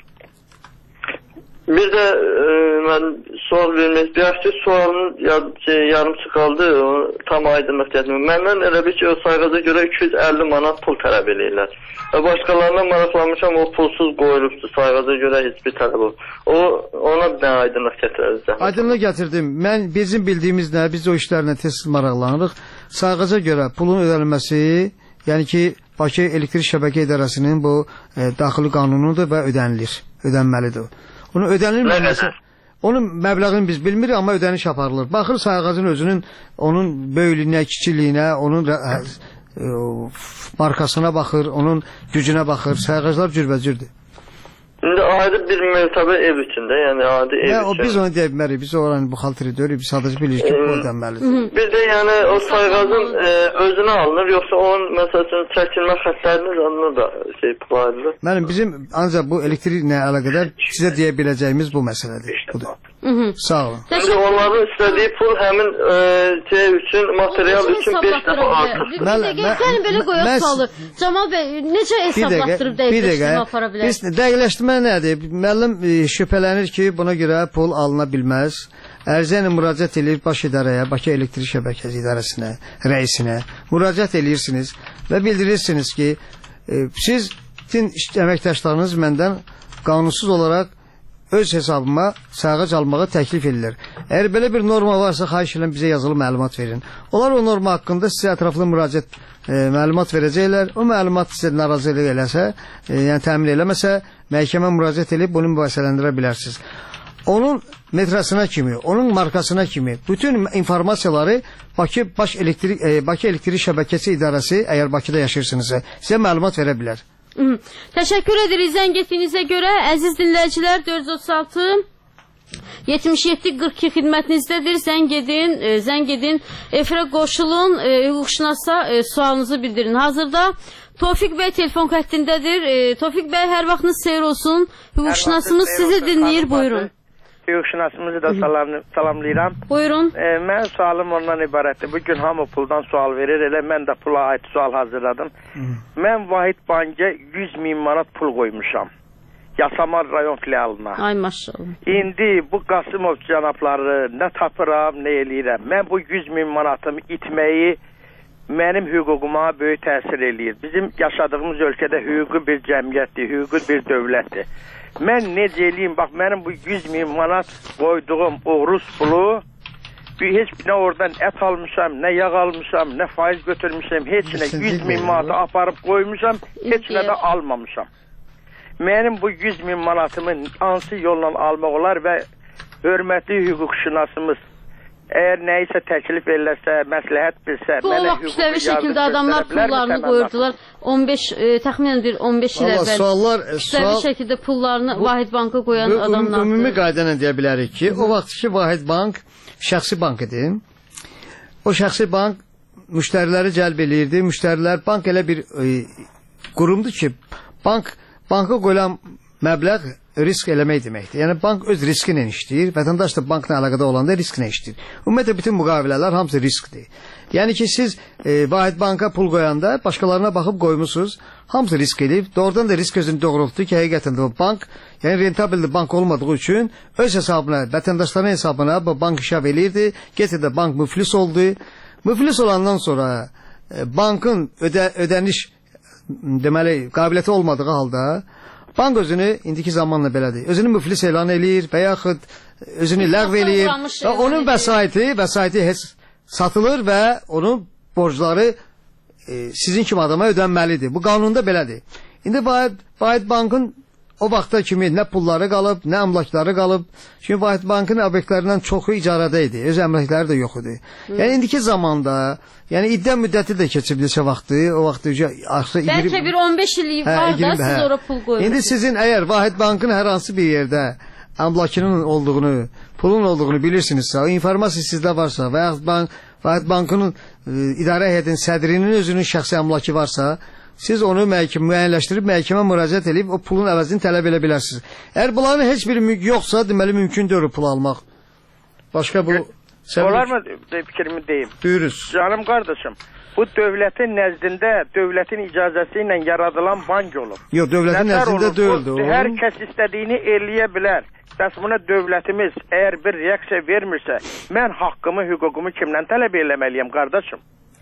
Bir də e, mən sual vermək istəyirəm ki, sualın şey, yarımçı qaldı, tam aydınlıq gətirmək. Məndən elə bir ki, o sayğaca görə iki yüz əlli manat pul tələb edirlər. Və başqalarına maraqlanmışam, o pulsuz qoyulubdur, sayğaca görə heç bir tələb olur. O, ona bir dənə aydınlıq gətiririz. Aydınlıq gətirdim. Mən, bizim bildiyimiz nə, biz o işlərlə tez maraqlanırıq. Sayğaca görə pulun ödənilməsi, yəni ki, Bakı Elektrik Şəbəkə İdarəsinin bu e, daxili qanunudur və ödənilir, ödənməlidir. Onun ödənilməməsi, onun məbləğini biz bilmirik, amma ödəniş aparılır. Baxır sayğacın özünün, onun böyüklüyünə, kiçiliyinə, onun ə, ə, markasına baxır, onun gücünə baxır. Sayğaclar cürbəcürdür. İndi ayrı bir mərtəbə ev içində, yəni adi ev üçün. Biz onu deyə bilmərik, biz oranı bu xaltiri deyirik, biz sadəcə bilirik ki, bu ödənməlidir. Bir də yəni o sayğacın e, özünə alınır, yoxsa onun məsələn çəkilmə xəttləriniz onunla da şey paylanır. Mənim bizim ancaq bu elektriklə əlaqədar sizə deyə biləcəyimiz bu məsələdir. Budur. Hı -hı. Sağ olun. İndi onların istədiyi pul həmin e, şey üçün, material üçün beş dəfə artır. Bir dəqiqə, sən belə qoyaq salır. Camal bəy, necə hesablatdırıb dəqiqləşdirmə apara bilər? Biz dəqiqləşdirmə nədir? Müəllim e, şübhələnir ki, buna görə pul alına bilməz. Ərizə ilə müraciət edir baş idarəyə, Bakı Elektrik Şəbəkəsi İdarəsinə, rəisinə müraciət edirsiniz və bildirirsiniz ki, e, siz bütün əməkdaşlarınız məndən qanunsuz olaraq öz hesabıma sayğac almağı təklif edilir. Əgər belə bir norma varsa, xahiş edirəm bizə yazılı məlumat verin. Onlar o norma haqqında sizə ətraflı müraciət e, məlumat verəcəklər. O məlumat sizə narazılıq eləsə, e, yəni təmin eləməsə, məhkəmə müraciət edib bunu mübahisələndirə bilərsiniz. Onun metrasına kimi, onun markasına kimi bütün informasiyaları Bakı Baş Elektrik e, Bakı Elektrik Şəbəkəsi İdarəsi, əgər Bakıda yaşayırsınızsa, sizə məlumat verə bilər. Hı -hı. Təşəkkür edirik zəng etdiyinizə görə. Əziz dinləyicilər, dörd yüz otuz altı yetmiş yeddi qırx iki xidmətinizdədir. Zəng edin, e, zəng edin, efirə qoşulun, e, hüquqşünasa e, sualınızı bildirin. Hazırda Tofiq bəy telefon xəttindədir. E, Tofiq bəy, hər vaxtınız xeyir olsun. Hüquqşünasımız sizi dinləyir, buyurun. Hüquqşünasımızı da salam, salamlayıram. Buyurun. E, mən sualım ondan ibarətdir. Bugün hamı puldan sual verir, elə mən də pula aid sual hazırladım. Hmm. Mən Vahid Bank'a yüz min manat pul qoymuşam. Yasamal rayon filialına. Ay maşallah. İndi bu Qasımov cənabları nə tapıram, nə eləyirəm. Mən bu yüz min manatımı itməyi mənim hüququma böyük təsir eləyir. Bizim yaşadığımız ölkədə hüquqi bir cəmiyyətdir, hüquqi bir dövlətdir. Mən necə eləyim, bax mənim bu yüz min manat qoyduğum o Rus pulu, heç nə oradan ət almışam, nə yağ almışam, nə faiz götürmüşəm, heç nə yüz min manatı aparıb qoymuşam, heç nə də almamışam. Mənim bu yüz min manatımı hansı yolla almaq olar və hörmətli hüquqşünasımız əgər nəyisə təklif eləsə, məsləhət bilsə, bu mənə hüquqi kütləvi şəkildə adamlar pullarını qoyurdular. on beş e, təxminən bir on beş il əvvəl suallar, kütləvi sual, şəkildə pullarını bu, Vahid Banka qoyan bu, adamlar. Ümumi qayda ilə deyə bilərik ki, o vaxt ki Vahid Bank şəxsi bank idi. O şəxsi bank müştəriləri cəlb eləyirdi. Müştərilər bank elə bir e, qurumdur ki, bank banka qoyulan məbləğ risk eləmək deməkdir. Yəni bank öz riski ilə işləyir, vətəndaş da bankla əlaqədə olanda risklə işləyir. Ümumiyyətlə bütün müqavilələr hamısı riskdir. Yəni ki siz e, Vahid Banka pul qoyanda başqalarına baxıb qoymusunuz, hamısı risk edib. Doğrudan da risk özünü doğrultdu ki, həqiqətən də o bank, yəni rentabilli bank olmadığı üçün öz hesabına, vətəndaşların hesabına bu bank işav eləyirdi. Getirdə bank müflis oldu. Müflis olandan sonra e, bankın ödə, ödəniş deməli qabiliyyəti olmadığı halda bank özünü indiki zamanla belədir. Özünü müflis elan eləyir və yaxud özünü ləğv eləyir. Və onun vəsaiti, vəsaiti heç satılır və onun borcları e, sizin kimi adama ödənməlidir. Bu qanunda belədir. İndi Vahid, Vahid Bankın o vaxta kimi nə pulları qalıb, nə əmlakları qalıb. Çünki Vahid Bankın obyektlərindən çoxu icarədə idi. Öz əmlakları da yox idi. Hmm. Yəni indiki zamanda, yəni iddia müddəti də keçib neçə vaxtı, o vaxt artıq bəlkə bir on beş il var da siz ora pul qoyursunuz. İndi sizin əgər Vahid Bankın hər hansı bir yerdə əmlakının olduğunu, pulun olduğunu bilirsinizsə, o informasiya sizdə varsa və yaxud bank, Vahid Bankının e, idarə heyətinin sədrinin özünün şəxsi əmlakı varsa, siz onu məhkəmə müəyyənləşdirib məhkəmə müraciət edib o pulun əvəzini tələb edə bilərsiniz. Əgər bunların heç bir yoxsa, deməli mümkün deyil pul almaq. Başqa bu olar mı fikrimi deyim? Buyuruz. Canım qardaşım, bu dövlətin nəzdində, dövlətin icazəsi ilə yaradılan bank olub. Yox, dövlətin nəzdində deyildi. Hər kəs istədiyini eləyə bilər. Bəs buna dövlətimiz əgər bir reaksiya vermirsə, mən haqqımı, hüququmu kimdən tələb eləməliyəm qardaşım?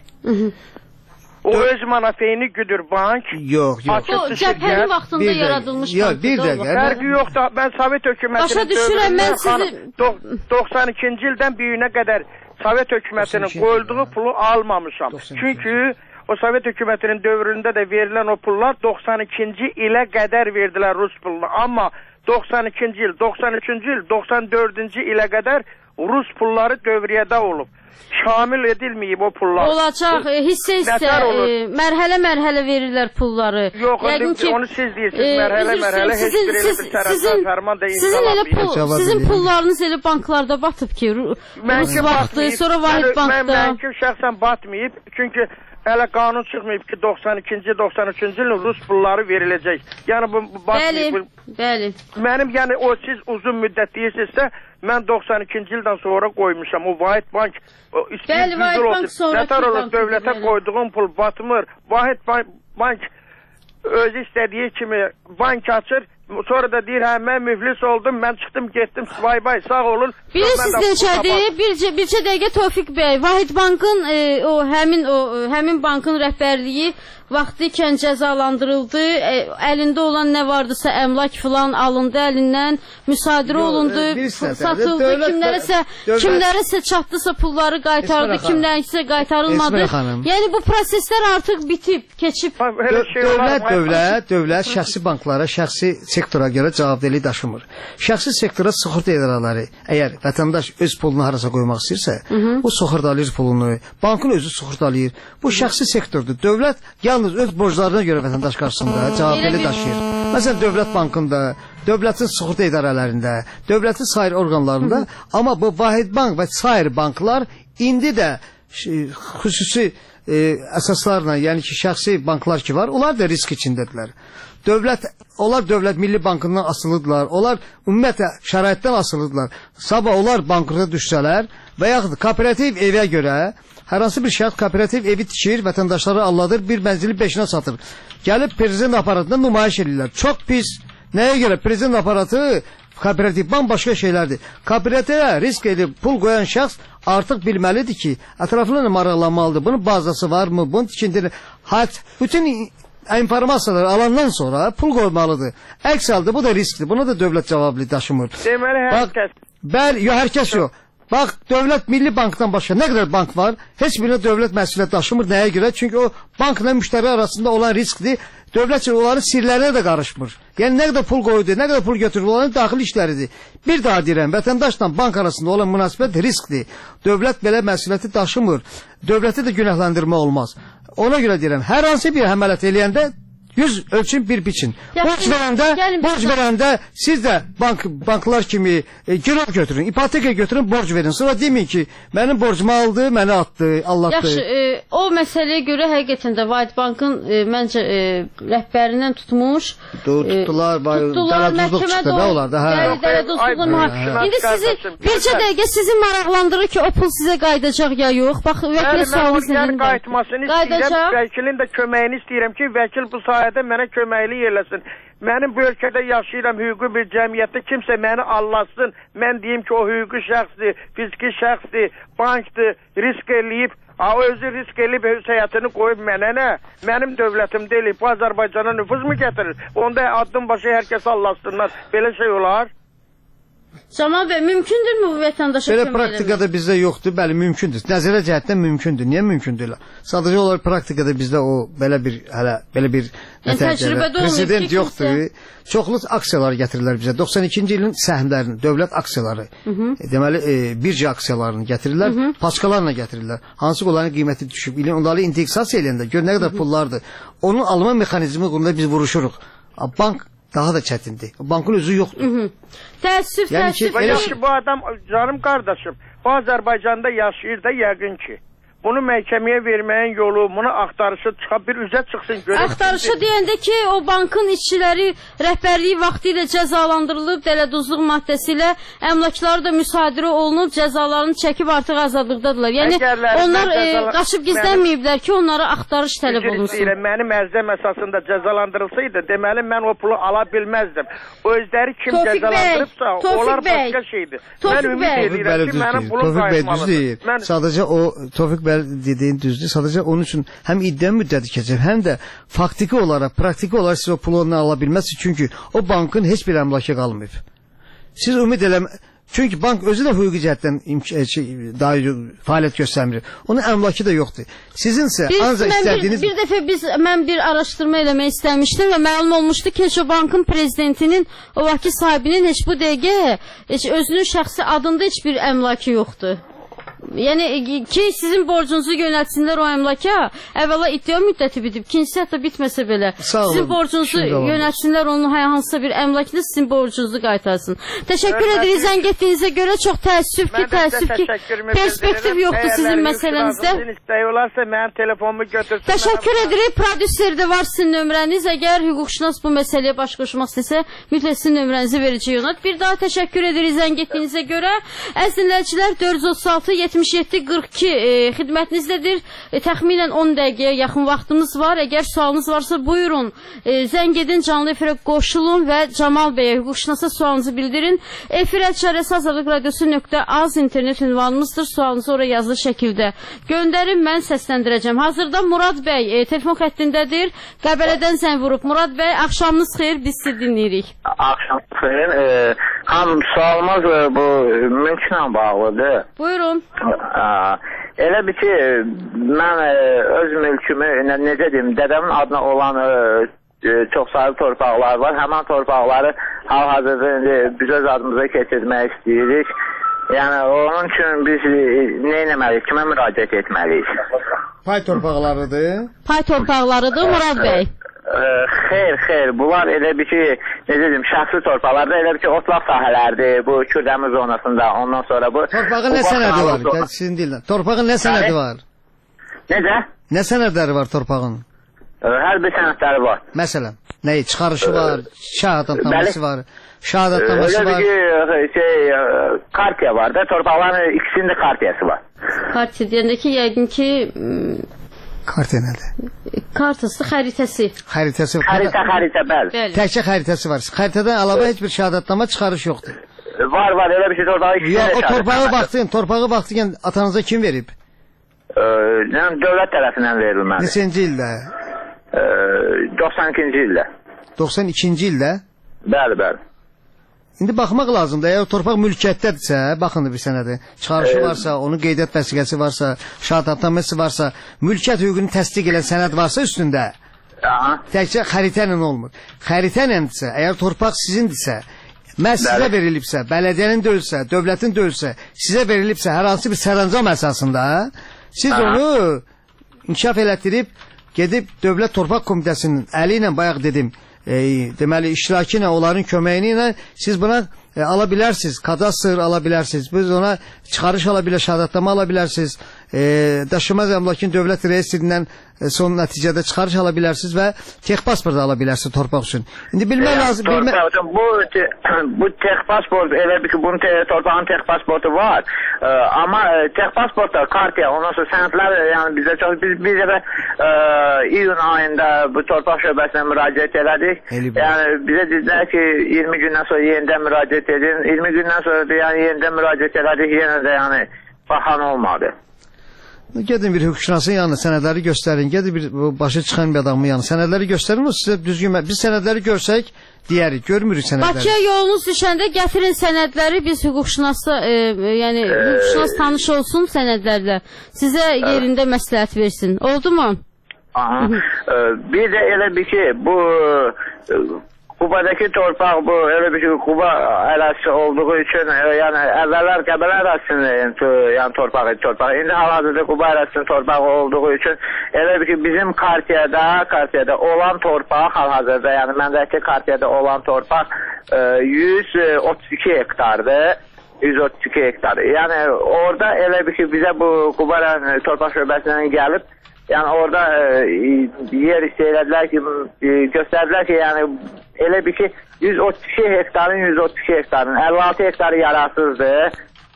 O öz manafeyini güdür bank. Yox, yox. O cəbhənin vaxtında yaradılmış yox, bir dəqiqə. Fərqi yoxdur. Mən Sovet hökumətinin dövründə doxsan ikinci ildən bir günə qədər Sovet hökumətinin qoyulduğu pulu almamışam. Çünki o Sovet hökumətinin dövründə də verilən o pullar doxsan ikinci ilə qədər verdilər Rus pulunu. Amma doxsan ikinci il, doxsan üçüncü il, doxsan dördüncü ilə qədər Rus pulları dövriyyədə olub. Şamil edilməyib o pullar. Olacaq, e, hissə hissə, e, mərhələ-mərhələ verirlər pulları. Yox, ki, onu siz deyirsiniz, e, mərhələ-mərhələ heç bir elə bir tərəfdən fərman da imzalanmayıb. Sizin pullarınız elə banklarda batıb ki, Rus vaxtı, sonra Vahid Bankda. Mən ki, şəxsən batmayıb, çünki hələ qanun çıxmayıb ki, doxsan ikinci, doxsan üçüncü ilin Rus pulları veriləcək. Yəni bu batmayıb. Bəli, bəli. Mənim, yəni o siz uzun müddət deyirsinizsə, mən doxsan ikinci ildən sonra qoymuşam. O Vahid Bank bəli, Vahid Bank sonra nətər olur, dövlətə qoyduğum pul batmır. Vahid Bank, bank özü istədiyi kimi bank açır. Sonra da deyir, hə, mən müflis oldum, mən çıxdım, getdim, vay bay, sağ olun. Bilirsiniz neçədir? Bircə, bircə dəqiqə Tofiq bəy, Vahid Bankın, e, o, həmin, o, həmin bankın rəhbərliyi vaxtı ikən cəzalandırıldı, e, əlində olan nə vardısa əmlak filan alındı əlindən, müsadirə Yo, olundu, e, satıldı, dövlət, kimlərəsə, dövlət, kimlərəsə çatdısa pulları qaytardı, kimlərəsə qaytarılmadı. Yəni bu proseslər artıq bitib, keçib. Dö şey dövlət, dövlət, dövlət şəxsi banklara, şəxsi sektora görə cavabdehliyi daşımır. Şəxsi sektora sığorta idarələri, əgər vətəndaş öz pulunu harasa qoymaq istəyirsə, Hı -hı. o sığortalayır pulunu, bankın özü sığortalayır. Bu şəxsi sektordur. Dövlət yalnız öz borclarına görə vətəndaş qarşısında cavabdehliyi daşıyır. Məsələn, Dövlət Bankında, dövlətin sığorta idarələrində, dövlətin sair orqanlarında, Hı -hı. amma bu Vahid Bank və sair banklar indi də xüsusi e, əsaslarla, yəni ki, şəxsi banklar ki var, onlar da risk içindədirlər. Dövlət, onlar Dövlət Milli Bankından asılıdırlar, onlar ümumiyyətlə şəraitdən asılıdırlar. Sabah onlar bankrota düşsələr və yaxud kooperativ evə görə hər hansı bir şəxs kooperativ evi tikir, vətəndaşları alladır, bir mənzili beşinə satır. Gəlib prezident aparatında nümayiş edirlər. Çox pis. Nəyə görə? Prezident aparatı kooperativ bank başqa şeylərdir. Kooperativə risk edib pul qoyan şəxs artıq bilməlidir ki, ətrafına maraqlanmalıdır. Bunun bazası varmı? Bunun tikintidir. Hayat, bütün informasiyaları alandan sonra pul qoymalıdır. Əks halda bu da riskdir. Buna da dövlət cavablı daşımır. Deməli, hər kəs. Bəli, yox, hər kəs yox. Bax, Dövlət Milli Bankdan başqa nə qədər bank var? Heç birində dövlət məsuliyyət daşımır. Nəyə görə? Çünki o bankla müştəri arasında olan riskdir. Dövlət onların sirlərinə də qarışmır. Yəni nə qədər pul qoydu, nə qədər pul götürür, onların daxili işləridir. Bir daha deyirəm, vətəndaşla bank arasında olan münasibət riskdir. Dövlət belə məsuliyyəti daşımır. Dövləti də günahlandırma olmaz. Ona görə deyirəm, hər hansı bir əməliyyat eləyəndə yüz ölçün bir biçin. Borc verəndə, borc verəndə siz də bank, banklar kimi e, girov götürün, ipoteka götürün, borc verin. Sonra demin ki, mənim borcumu aldı, məni attı, allatdı. Yaxşı, e, o məsələyə görə həqiqətən də White Bankın e, məncə e, rəhbərindən tutmuş. Tutdular, dələduzluq çıxdı da onlar da. Bəli, dələduzluğun. İndi sizi, bircə dəqiqə sizi maraqlandırır ki, o pul sizə qayıdacaq ya yox. Bax, vəkil sualınız nədir? Qayıtmasını istəyirəm, vəkilin də köməyini istəyirəm ki, vəkil bu sayədə mənə köməkli yerləsin. Mənim bu ölkədə yaşayıram, hüquqi bir cəmiyyətdə kimsə məni allasın, mən deyim ki, o hüquqi şəxsdir, fiziki şəxsdir, bankdır, risk eləyib, o özü risk eləyib həyatını qoyub mənə nə? Mənim dövlətim deyil, bu Azərbaycana nüfuz mu gətirir? Onda addım başı hər kəs allasınlar, belə şey olar. Camal bəy, mümkündürmü bu vətəndaşa kömək eləmək? Belə praktikada bizdə yoxdur, bəli, mümkündür. Nəzərə cəhətdən mümkündür. Niyə mümkündür? Sadəcə olaraq praktikada bizdə o belə bir hələ belə bir təcrübədə prezident yoxdur. Çoxlu aksiyalar gətirirlər bizə. doxsan ikinci ilin səhmlərini, dövlət aksiyaları, e, deməli e, bircə aksiyalarını gətirirlər, paçkalarla gətirirlər. Hansı onların qiyməti düşüb, ilin onları indeksasiya eləyəndə gör nə qədər pullardır. Onun alma mexanizmi uğrunda biz vuruşuruq. Bank daha da çətindir. Bankın özü yoxdur. Təəssüf, yəni təəssüf. Ki, yaxşı, bu adam, canım qardaşım, bu Azərbaycanda yaşayır da yəqin ki. Bunu məhkəməyə verməyin yolu, bunu axtarışı çıxa bir üzə çıxsın. Axtarışı deyəndə ki, o bankın işçiləri rəhbərliyi vaxtı ilə cəzalandırılıb, dələduzluq maddəsi ilə əmlakları da müsadirə olunub, cəzalarını çəkib artıq azadlıqdadırlar. Yəni, onlar e, qaçıb gizlənməyiblər ki, onlara axtarış tələb olunsun. Mənim ərzəm əsasında cəzalandırılsaydı, deməli, mən o pulu ala bilməzdim. O özləri kim Tofiq cəzalandırıbsa, bəy, onlar bəy, başqa şeydir. Tofiq mən ümid bəy. edirəm ki, mənim pulum qayıtmalıdır. Mən... Sadəcə o, Tofiq bəy dediğin düzdür. Sadəcə onun üçün həm iddia müddəti keçir, həm də faktiki olaraq, praktiki olaraq siz o pulu ondan ala bilməzsiniz. Çünki o bankın heç bir əmlakı qalmayıb. Siz ümid eləmə... Çünki bank özü də hüquqi cəhətdən dair fəaliyyət göstərmir. Onun əmlakı da yoxdur. Sizinsə ancaq istədiyiniz... Bir, bir dəfə biz, mən bir araşdırma eləmək istəmişdim və məlum olmuşdu ki, o bankın prezidentinin, o vakil sahibinin heç bu dəqiqə heç özünün şəxsi adında heç bir əmlakı yoxdur. Yəni ki, sizin borcunuzu yönətsinlər o əmlaka, əvvəla iddia müddəti bitib, ikincisi hətta bitməsə belə, sizin borcunuzu yönətsinlər onun hansısa bir əmlakını sizin borcunuzu qaytarsın. Təşəkkür edirik, zəng etdiyinizə görə çox təəssüf ki, təəssüf ki, perspektiv yoxdur sizin məsələnizdə. Təşəkkür edirik, prodüserdə var sizin nömrəniz, əgər hüquqşünas bu məsələyə baş qoşmaq istəsə, mütləq sizin nömrənizi verəcək ona. Bir daha təşəkkür edirik zəng etdiyinizə görə. Əziz dinləyicilər, dörd yüz otuz altı yetmiş yeddi qırx iki e, xidmətinizdədir. E, təxminən on dəqiqəyə yaxın vaxtımız var. Əgər sualınız varsa buyurun. E, zəng edin, canlı efirə qoşulun və Camal bəyə, hüquqşünasa sualınızı bildirin. Efirə çarəsi azadlıq radiosu nöqtə az internet ünvanımızdır. Sualınızı oraya yazılı şəkildə göndərin, mən səsləndirəcəm. Hazırda Murad bəy e, telefon xəttindədir. Qəbələdən zəng vurub. Murad bəy, axşamınız xeyir, biz sizi dinləyirik. Axşamınız xeyir. E, Hanım, sualımız e, bu mülklə bağlıdır. Buyurun. Aa, elə bir ki, mən e, öz mülkümü, ne, necə deyim, dədəmin adına olan e, çox sayılı torpaqlar var. Həman torpaqları hal-hazırda biz öz adımıza keçirmək istəyirik. Yəni, onun üçün biz e, nə etməliyik, kimə müraciət etməliyik? Pay torpaqlarıdır. Pay torpaqlarıdır, Murad bəy. Xeyr, xeyr. Bunlar elə bir ki, necə deyim, şəxsi torpaqlarda elə bir ki, otlaq sahələrdir. Bu Kürdəmir zonasında. Ondan sonra bu... Torpağın nə sənədi var? Sizin deyilən. Torpağın nə sənədi var? Necə? Nə sənədləri var torpağın? Hər bir sənədləri var. Məsələn, nəyi? Çıxarışı var, şəhadətnaməsi var, şəhadətnaməsi var. Öyle bir ki, şey, kartiya var da, torpaqların ikisinin kartiyası var. Kartiya deyəndə ki, yəqin ki... Kartiya nədir? Kartası, xəritəsi. Xəritəsi. Xəritə, xəritə, bəli. Təkcə xəritəsi var. Xəritədən əlavə heç bir şəhadətnamə çıxarış yoxdur. Var, var, elə bir şey torpağı ikisinin şəhadətnaməsi. Yox, o torpağı vaxtın, torpağı vaxtın atanıza kim verib? Yəni, dövlət tərəfindən verilməli. Neçənci ildə? doxsan ikinci ildə. doxsan ikinci ildə? Bəli, bəli. İndi baxmaq lazımdır. Əgər torpaq mülkiyyətdədirsə, baxın bir sənədir. Çıxarışı varsa, onun qeydiyyat vəsiqəsi varsa, şəhadətnaməsi varsa, mülkiyyət hüququnu təsdiq edən sənəd varsa üstündə, təkcə xəritə ilə olmur. Xəritə iləndirsə, əgər torpaq sizindirsə, məhz sizə verilibsə, bələdiyyənin döyülsə, dövlətin döyülsə, sizə verilibsə, hər hansı bir sərəncam əsasında, siz onu inkişaf elətdirib, gedib Dövlət Torpaq Komitəsinin əli ilə, bayaq dedim, E, deməli iştirakı ilə, onların köməyi ilə siz buna e, ala bilərsiniz, kadastr ala bilərsiniz, biz ona çıxarış ala bilər, şəhadətnamə ala bilərsiniz, e, daşınmaz əmlakın dövlət reyestrindən e, son nəticədə çıxarış ala bilərsiniz və tex pasport ala bilərsiniz torpaq üçün. İndi bilmək lazım. Bilmə... Bu, te, bu tex pasport, elə bir ki, bunun te, torpağın tex pasportu var, e, amma e, tex pasportda kartiya, ondan sonra sənədlər, yəni bizə çox, biz bir dəfə e, iyun ayında bu torpaq şöbəsinə müraciət elədik. Yəni bizə dedilər ki, iyirmi gündən sonra yenidən müraciət edin. iyirmi gündən sonra da yəni yenidən müraciət elədik, yenə də yəni baxan olmadı. Gedin bir hüquqşünasın yanına sənədləri göstərin. Gedin bir başı çıxan bir adamın yanına sənədləri göstərin. O sizə düzgün, biz sənədləri görsək deyərik, görmürük sənədləri. Bakıya yolunuz düşəndə gətirin sənədləri, biz hüquqşünasla, e, yəni hüquqşünas tanış olsun sənədlərlə. Sizə yerində məsləhət versin. Oldu mu? Aha. Bir də elə bir ki, bu Qubadakı torpaq bu elə bir ki, Quba ərazisi olduğu üçün, yəni əvvəllər Qəbələ ərazisinin yəni torpağı, torpağı. İndi hal-hazırda Quba ərazisinin torpağı olduğu üçün elə bir ki, bizim kartiyada, kartiyada olan torpaq hal-hazırda, yəni məndəki kartiyada olan torpaq yüz otuz iki hektardır. yüz otuz iki hektar. Yəni orada elə bir ki, bizə bu Quba torpaq şöbəsindən gəlib, yəni orada e, yer istəyirədilər ki, e, göstərdilər ki, yəni elə bir ki, yüz otuz iki hektarın yüz otuz iki hektarın əlli altı hektarı yararsızdır.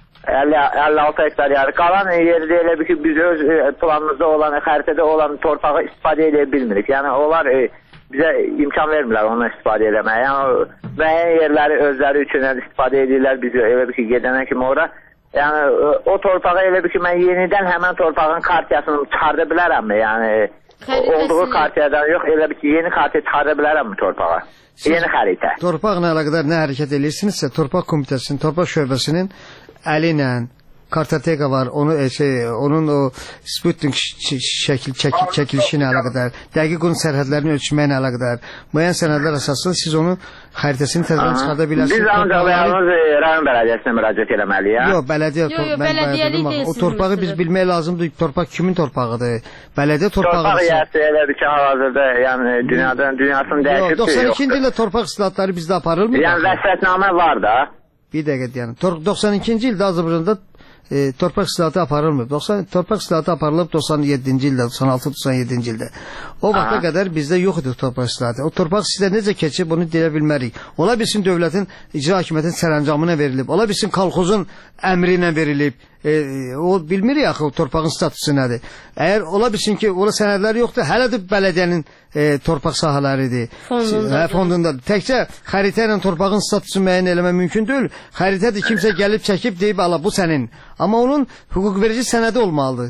əlli altı hektar yarı. Qalan yeri də elə bir ki, biz öz planımızda olan, xəritədə olan torpağı istifadə edə bilmirik. Yəni onlar e, bizə imkan vermirlər onu istifadə eləməyə. Yəni müəyyən yerləri özləri üçün istifadə edirlər biz elə bir ki, gedənə kimi ora. Yəni o torpağı elə bir ki, mən yenidən həmən torpağın kartiyasını çıxarda bilərəmmi? Yəni olduğu kartiyadan yox, elə bir ki, yeni kartiya çıxarda bilərəmmi torpağa? Siz yeni xəritə. Torpaqla əlaqədar nə hərəkət edirsinizsə, Torpaq Komitəsinin, Torpaq Şöbəsinin əli ilə kartoteka var, onu şey, onun o Sputnik şəkil çəkil çəkilişi ilə əlaqədar, dəqiq onun sərhədlərini ölçməklə əlaqədar, müəyyən sənədlər əsasında siz onu xəritəsini təzədən çıxarda bilərsiniz. Biz ancaq yalnız rayon bələdiyyəsinə müraciət etməliyik. Yox, bələdiyyə, yo, yo, bələdiyyəlik deyilsiniz. O torpağı biz bilmək lazımdır. Torpaq kimin torpağıdır? Bələdiyyə torpağıdır. Torpaq yəsi elə bir ki, hal-hazırda, yəni dünyadan dünyasını dəyişib. Yox, doxsan ikinci ildə torpaq islahatları bizdə aparılmır. Yəni vəsiyyətnamə var da. Bir dəqiqə deyəlim. doxsan ikinci ildə Azərbaycanda E, torpaq islahatı aparılmır. doxsan torpaq islahatı aparılıb doxsan yeddinci ildə, doxsan altı doxsan yeddinci ildə. O vaxta qədər bizdə yox idi torpaq islahatı. O torpaq sizə necə keçib, bunu deyə bilmərik. Ola bilsin dövlətin icra hakimiyyətinin sərəncamına verilib. Ola bilsin kolxozun əmri ilə verilib. E, o bilmirik axı o torpağın statusu nədir. Əgər ola bilsin ki, ola sənədləri yoxdur, hələ də bələdiyyənin e, torpaq sahələridir. Fondunda. Hə, fondundadır. Təkcə xəritə ilə torpağın statusu müəyyən eləmək mümkün deyil. Xəritədir, kimsə gəlib çəkib deyib, ala bu sənin. Amma onun hüquq verici sənədi olmalıdır.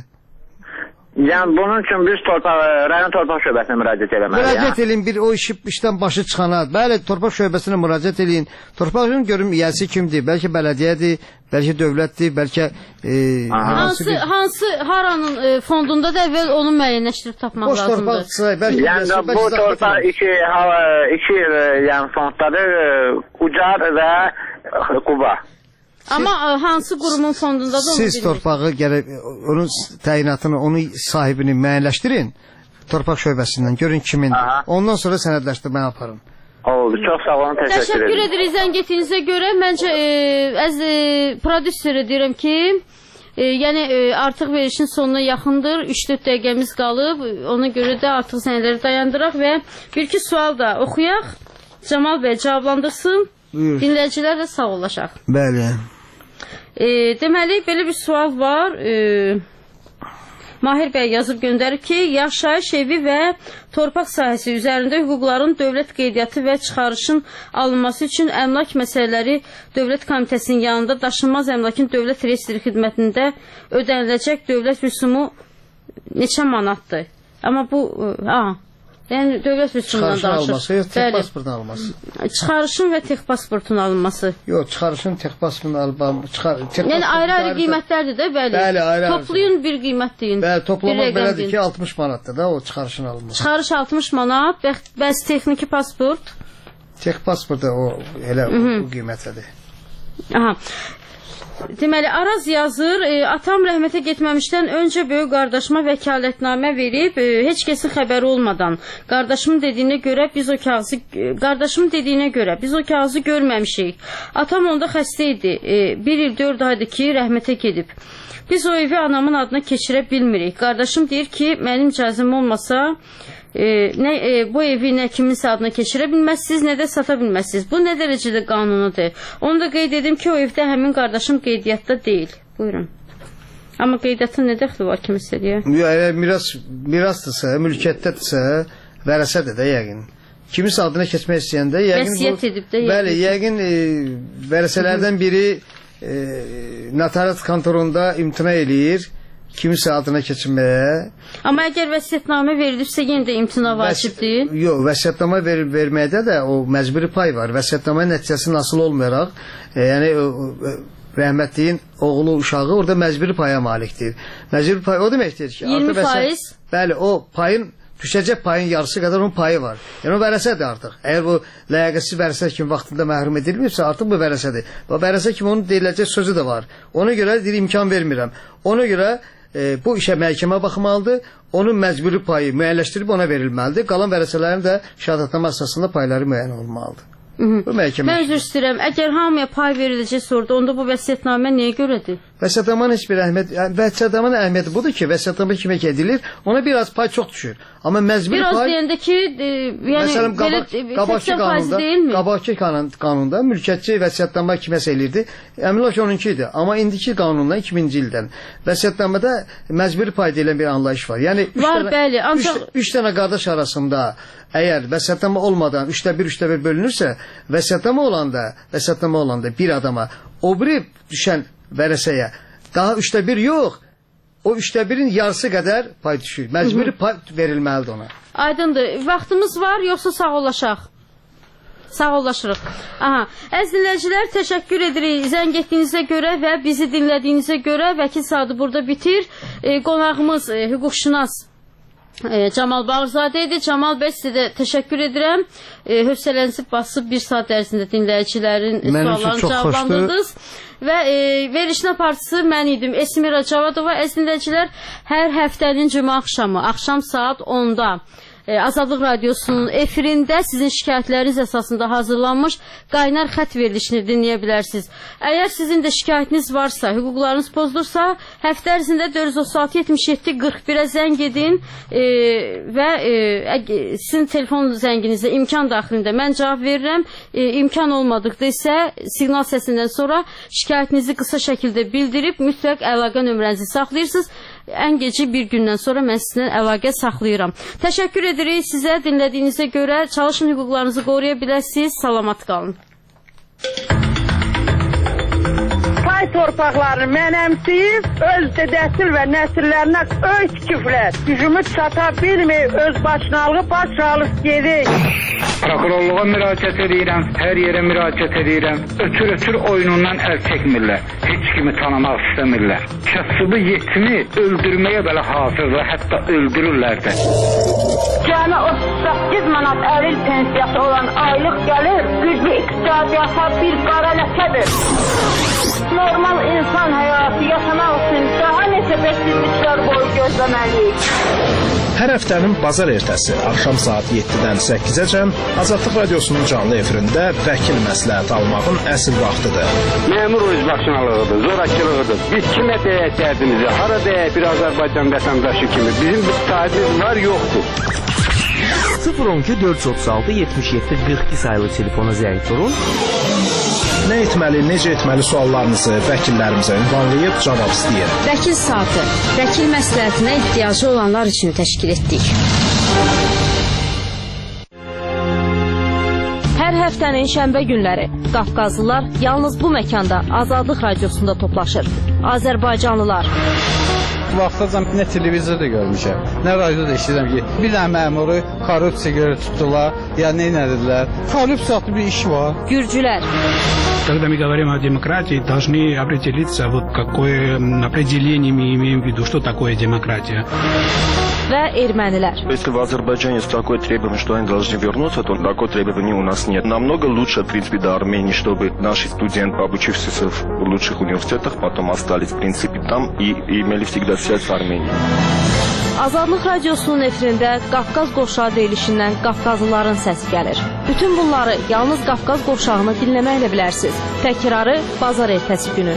Yəni bunun üçün biz torpaq, rayon torpaq şöbəsinə müraciət eləməliyik. Müraciət eləyin, bir o işi, işdən başı çıxana. Bəli, torpaq şöbəsinə müraciət eləyin. Torpağın görüm yəsi kimdir? Bəlkə bələdiyyədir, bəlkə dövlətdir, bəlkə e, hansı bir... hansı haranın e, fondunda da əvvəl onu müəyyənləşdirib tapmaq boş lazımdır. Boş torpaq, bəlkə yəni bəlkə, bu torpaq iki iki yəni fonddadır, Ucar və Quba. Amma siz, hansı qurumun fondunda da onu siz torpağı gərək onun təyinatını, onun sahibini müəyyənləşdirin. torpaq şöbəsindən. Görün kimindir. Aha. Ondan sonra sənədləşdirməni aparın. Oldu. Çox sağ olun. Təşəkkür, Təşəkkür edirik zəng etdiyinizə görə. Məncə e, əz e, prodüseri deyirəm ki, e, yəni e, artıq verişin sonuna yaxındır. üç dörd dəqiqəmiz qalıb. Ona görə də artıq sənədləri dayandıraq və bir-iki sual da oxuyaq. Camal bəy cavablandırsın. Buyur. Dinləyicilər də sağ olaşaq. Bəli. E, deməli, belə bir sual var. E, Mahir bəy yazıb göndərib ki, yaşayış evi və torpaq sahəsi üzərində hüquqların dövlət qeydiyyatı və çıxarışın alınması üçün əmlak məsələləri Dövlət Komitəsinin yanında daşınmaz əmlakın dövlət reyestri xidmətində ödəniləcək dövlət rüsumu neçə manatdır? Amma bu, ha, yəni dövlət rüsumundan Çıxarışın danışır. alması, yox, tek pasportun alması. Çıxarışın və tek pasportun alınması. Yox, çıxarışın tek pasportun alınması. Yəni ayrı-ayrı qiymətlərdir də, bəli. Bəli, ayrı-ayrı. Toplayın bir qiymət deyin. Bəli, toplamaq belədir deyin. ki, altmış manatdır da o çıxarışın alınması. Çıxarış altmış manat, bəs texniki pasport? Tek pasportda o elə o, o qiymətədir. Aha. Deməli, Araz yazır, e, atam rəhmətə getməmişdən öncə böyük qardaşıma vəkalətnamə verib, e, heç kəsin xəbəri olmadan. Qardaşımın dediyinə görə biz o kağızı, e, qardaşımın dediyinə görə biz o kağızı görməmişik. Atam onda xəstə idi, e, bir il dörd aydır ki, rəhmətə gedib. Biz o evi anamın adına keçirə bilmirik. Qardaşım deyir ki, mənim icazəm olmasa, e, nə, e, bu evi nə kiminsə adına keçirə bilməzsiniz, nə də sata bilməzsiniz. Bu nə dərəcədə qanunudur? Onu da qeyd edim ki, o evdə həmin qardaşım qeydiyyatda deyil. Buyurun. Amma qeydiyyatın nə dəxli var kimisə deyə? Əgər miras, mirasdırsa, mülkiyyətdədirsə, vərəsədir də yəqin. Kimisə adına keçmək istəyəndə yəqin Vəsiyyət edib də yəqin. Bəli, yəqin e, vərəsələrdən biri e, notariat kontorunda imtina eləyir kimisə adına keçirməyə. Amma əgər vəsiyyətnamə verilibsə yenə də imtina vacibdir. Yox, vəsiyyətnamə ver, verməkdə də o məcburi pay var. Vəsiyyətnamə nəticəsi nasıl olmayaraq, e, yəni o, o, rəhmətliyin oğlu, uşağı orada məcburi paya malikdir. Məcburi pay o deməkdir ki, iyirmi faiz. Bəli, o payın düşəcək payın yarısı qədər onun payı var. Yəni o vərəsədir artıq. Əgər bu ləyaqətsiz vərəsə kimi vaxtında məhrum edilməyibsə, artıq bu vərəsədir. Və vərəsə kimi onun deyiləcək sözü də var. Ona görə deyir, imkan vermirəm. Ona görə e, bu işə məhkəmə baxmalıdır. Onun məcburi payı müəyyənləşdirib ona verilməlidir. Qalan vərəsələrin də şəhadətnamə əsasında payları müəyyən olmalıdır. Bu məhkəmə. Mən üzr istəyirəm. Əgər hamıya pay veriləcək sorda, onda bu vəsiyyətnamə nəyə görədir? Vəsiyyətnamanın heç bir əhəmiyyəti, yəni vəsiyyətnamanın əhəmiyyəti budur ki, vəsiyyətnamə kimə edilir, ona biraz pay çox düşür. Amma məcburi biraz pay Biraz deyəndə ki, e, yəni məsələn, qabaq, belə qabaqki qanunda, qabaqki qanun, qanunda mülkiyyətçi vəsiyyətnamə kiməsə elirdi. Əmin ol ki, onunki idi. Amma indiki qanundan iki minci ildən vəsiyyətnamədə məcburi pay deyilən bir anlayış var. Yəni üç var, dənə, bəli, ancaq üç, üç dənə qardaş arasında əgər vəsiyyətnamə olmadan üçdə bir, üçdə bir bölünürsə, vəsiyyətnamə olanda, vəsiyyətnamə olanda bir adama o biri düşən vərəsəyə daha üçdə bir yox, o üçdə birin yarısı qədər pay düşür. Məcburi pay verilməlidir ona. Aydındır. Vaxtımız var, yoxsa sağollaşaq? Sağollaşırıq. Aha. Əziz dinləyicilər, təşəkkür edirik zəng etdiyinizə görə və bizi dinlədiyinizə görə. Vəkil Sadı burada bitir. E, qonağımız, e, hüquqşünas E, Camal Bağırzadə idi. Camal bəy, sizə də təşəkkür edirəm. E, hövsələnizi basıb bir saat ərzində dinləyicilərin suallarını cavablandırdınız. Və e, verilişin aparıcısı mən idim, Esmira Cavadova. Əziz dinləyicilər, hər həftənin cümə axşamı, axşam saat onda Azadlıq Radiosunun efirində sizin şikayətləriniz əsasında hazırlanmış qaynar xət verilişini dinləyə bilərsiniz. Əgər sizin də şikayətiniz varsa, hüquqlarınız pozulursa, həftə ərzində dörd yüz otuz altı yetmiş yeddi qırx birə zəng edin e, və e, sizin telefon zənginizə imkan daxilində mən cavab verirəm. E, imkan olmadıqda isə siqnal səsindən sonra şikayətinizi qısa şəkildə bildirib mütləq əlaqə nömrənizi saxlayırsınız. Ən gecə bir gündən sonra mən sizinlə əlaqə saxlayıram. Təşəkkür edirik sizə dinlədiyinizə görə. Çalışın hüquqlarınızı qoruya biləsiniz. Salamat qalın. Pay torpaqlarını mənəmsiyib, öz dədəsil və nəsillərinə öz küflər, gücümü çata bilməyib, öz başınalığı baş alıb gedik. Prokurorluğa müraciət edirəm, hər yerə müraciət edirəm. Ötür-ötür oyunundan əl çəkmirlər, heç kimi tanımaq istəmirlər. Kasıbı yetimi öldürməyə belə hazırdır, hətta öldürürlər də. Cəmi otuz səkkiz manat əlil pensiyası olan aylıq gəlir, güclü iqtisadiyyata bir qara ləkədir. Normal insan həyatı yaşamaq üçün daha neçə bəsizliklər boyu gözləməliyik. Hər həftənin bazar ertəsi axşam saat yeddidən səkkizəcən Azadlıq Radiosunun canlı efirində vəkil məsləhət almağın əsl vaxtıdır. Məmur özbaşınalığıdır, zorakılığıdır. Biz kimə deyək dərdimizi, hara deyək bir Azərbaycan vətəndaşı kimi. Bizim bir sahibimiz var, yoxdur. sıfır on iki dörd yüz otuz altı yetmiş yeddi qırx iki sayılı telefona zəng vurun. Nə etməli, necə etməli suallarınızı vəkillərimizə ünvanlayıb cavab istəyir. Vəkil saatı, vəkil məsləhətinə ehtiyacı olanlar üçün təşkil etdik. Hər həftənin şənbə günləri Qafqazlılar yalnız bu məkanda Azadlıq Radiosunda toplaşır. Azərbaycanlılar. Vaxtacan nə televizorda görmüşəm, nə radioda eşidirəm ki, bir dənə məmuru korrupsiya görə tutdular, ya nə edildilər. Korrupsiya adlı bir iş var. Gürcülər. Когда мы говорим о демократии, должны определиться, вот какое определение мы имеем в виду, что такое демократия. Və ermənilər. Если в Азербайджане есть такое требование, что они должны вернуться, то такое требование у нас нет. Намного лучше, в принципе, до Армении, чтобы наши студенты, обучившиеся в лучших университетах, потом остались, в принципе, там и, и имели всегда связь с Арменией. Azadlıq Radiosunun efirində Qafqaz qovşağı deyilişindən Qafqazlıların səsi gəlir. Bütün bunları yalnız Qafqaz qovşağını dinləməklə bilərsiniz. Təkrarı bazar ertəsi günü.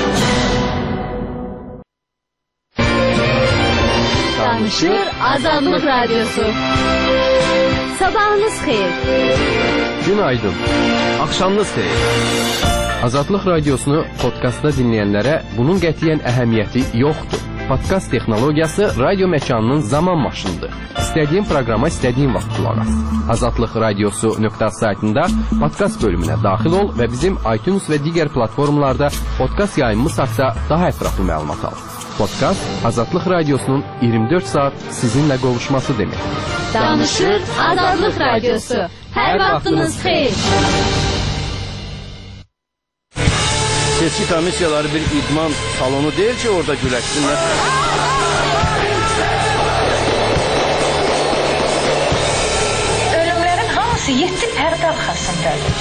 Danışır Azadlıq Radiosu. Sabahınız xeyir. Günaydın. Akşamınız xeyir. Azadlıq Radiosunu podkastda dinləyənlərə bunun qətiyyən əhəmiyyəti yoxdur. Podkast texnologiyası radio məkanının zaman maşınıdır. İstədiyin proqrama istədiyin vaxt qulaq as. azadlıq radiosu nöqtə saytında podkast bölümünə daxil ol və bizim iTunes və digər platformlarda podkast yayımımız haqqında daha ətraflı məlumat al. Podkast Azadlıq Radiosunun iyirmi dörd saat sizinlə qovuşması demək. Danışır Azadlıq Radiosu. Hər vaxtınız xeyir. Seçki komissiyaları bir idman salonu deyil ki, orada güləşsinlər. Ölümlərin hamısı yeddi pərdə arxasındadır.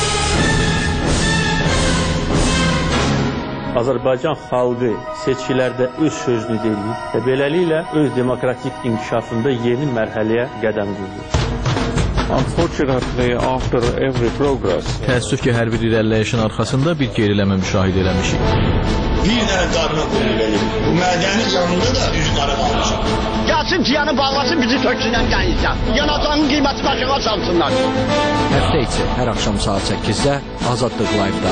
Azərbaycan xalqı seçkilərdə öz sözünü deyir və beləliklə öz demokratik inkişafında yeni mərhələyə qədəm qoyur. Unfortunately, after every progress, təəssüf ki, hər bir irəliləyişin arxasında bir geriləmə müşahidə eləmişik. Bir dənə qarına qoyulur. Bu mədəni canında da üz qara qalmışıq. Gəlsin ciyanı bağlasın, bizi töksünən qənizdən. Yanacağının qiyməti başına çalsınlar. Həftə içi hər axşam saat səkkizdə Azadlıq Live-da.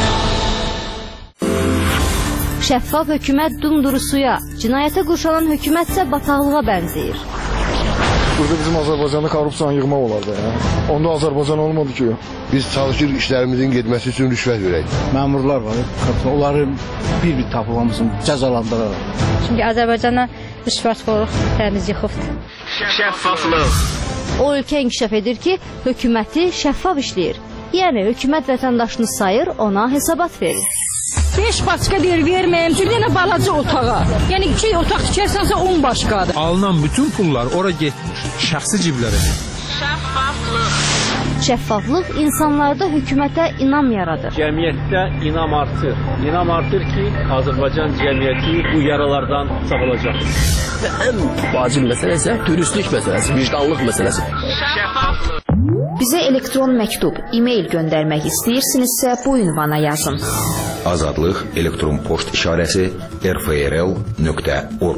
Şəffaf hökumət dumdurusuya, cinayətə qurşanan hökumət isə bataqlığa bənzəyir. Burada bizim Azərbaycanda korrupsiyanı yığmaq olardı ya. Onda Azərbaycan olmadı ki. Biz çalışır işlərimizin getməsi üçün rüşvət verək. Məmurlar var, onları bir-bir tapılmasın, cəzalandıraraq. Çünki Azərbaycana rüşvətxorluq dəniz yıxıbdır. Şəffaflıq. O ölkə inkişaf edir ki, hökuməti şəffaf işləyir. Yəni hökumət vətəndaşını sayır, ona hesabat verir. beş başqa deyir, verməyəm üçün yenə balaca otağa. Yəni iki otaq tikərsənsə on başqadır. Alınan bütün pullar ora getmiş, şəxsi ciblərə. Şəffaflıq. Şəffaflıq insanlarda hökumətə inam yaradır. Cəmiyyətdə inam artır. İnam artır ki, Azərbaycan cəmiyyəti bu yaralardan sağalacaq. Və ən vacib məsələ isə dürüstlük məsələsi, vicdanlıq məsələsi. Şəffaflıq. Bizə elektron məktub, e-mail göndərmək istəyirsinizsə bu ünvana yazın. Azadlıq elektron poçt işarəsi r f r l nöqtə org.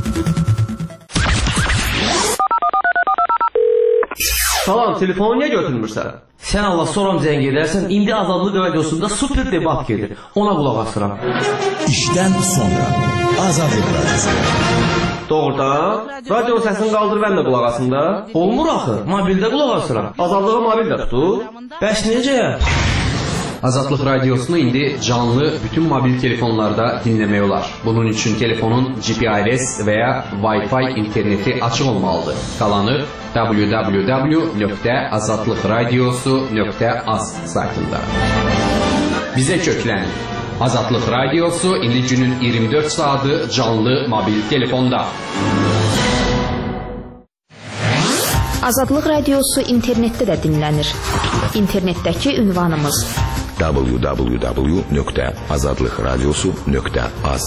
Salam, telefonu niyə götürmürsən? Sən Allah soram zəng edərsən, indi Azadlıq Radiosunda super debat gedir. Ona qulaq asıram. İşdən sonra Azadlıq Radiosu. Doğrudan, radio səsini qaldır mən də qulaq asım da. Olmur axı, mobildə qulaq asıram. Azadlığı mobildə tutur. Bəs necə? Azadlıq Radiosunu indi canlı bütün mobil telefonlarda dinləmək olar. Bunun üçün telefonun G P R S və ya Wi-Fi interneti açıq olmalıdır. Qalanı w w w nöqtə azadlıq radiosu nöqtə az saytında. Bizə köklən. Azadlıq Radiosu indi günün iyirmi dörd saatı canlı mobil telefonda. Azadlıq Radiosu internetdə də dinlənir. İnternetdəki ünvanımız w w w nöqtə azadlıq radiosu nöqtə az.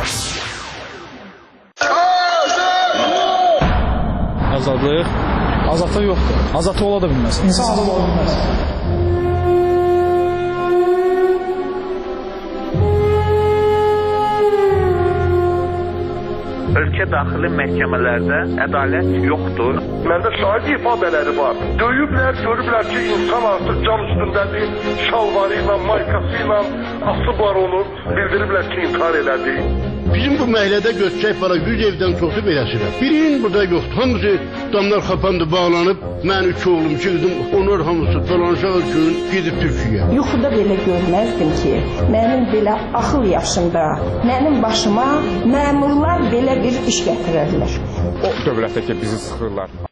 Azadlıq? Azadlıq yoxdur. Azadlıq ola da bilməz. İnsan azad ola bilməz. Ölkə daxili məhkəmələrdə ədalət yoxdur. Məndə şahid ifadələri var. Döyüblər, görüblər ki, insan artıq cam üstündədir, şalvarı ilə, maykası ilə asıb var onu, bildiriblər ki, intihar elədi. Bizim bu məhəllədə götürək para yüz evdən çoxu beləsirəm. Birinin burada yoxdur. Hamısı damlar xapandı, bağlanıb. Mən üç oğlum, iki qızım, onlar hamısı dolanışaq üçün gedib Türkiyəyə. Yuxuda belə görməzdim ki, mənim belə axıl yaşımda, mənim başıma məmurlar belə bir iş gətirərlər. O dövlətdəki bizi sıxırlar.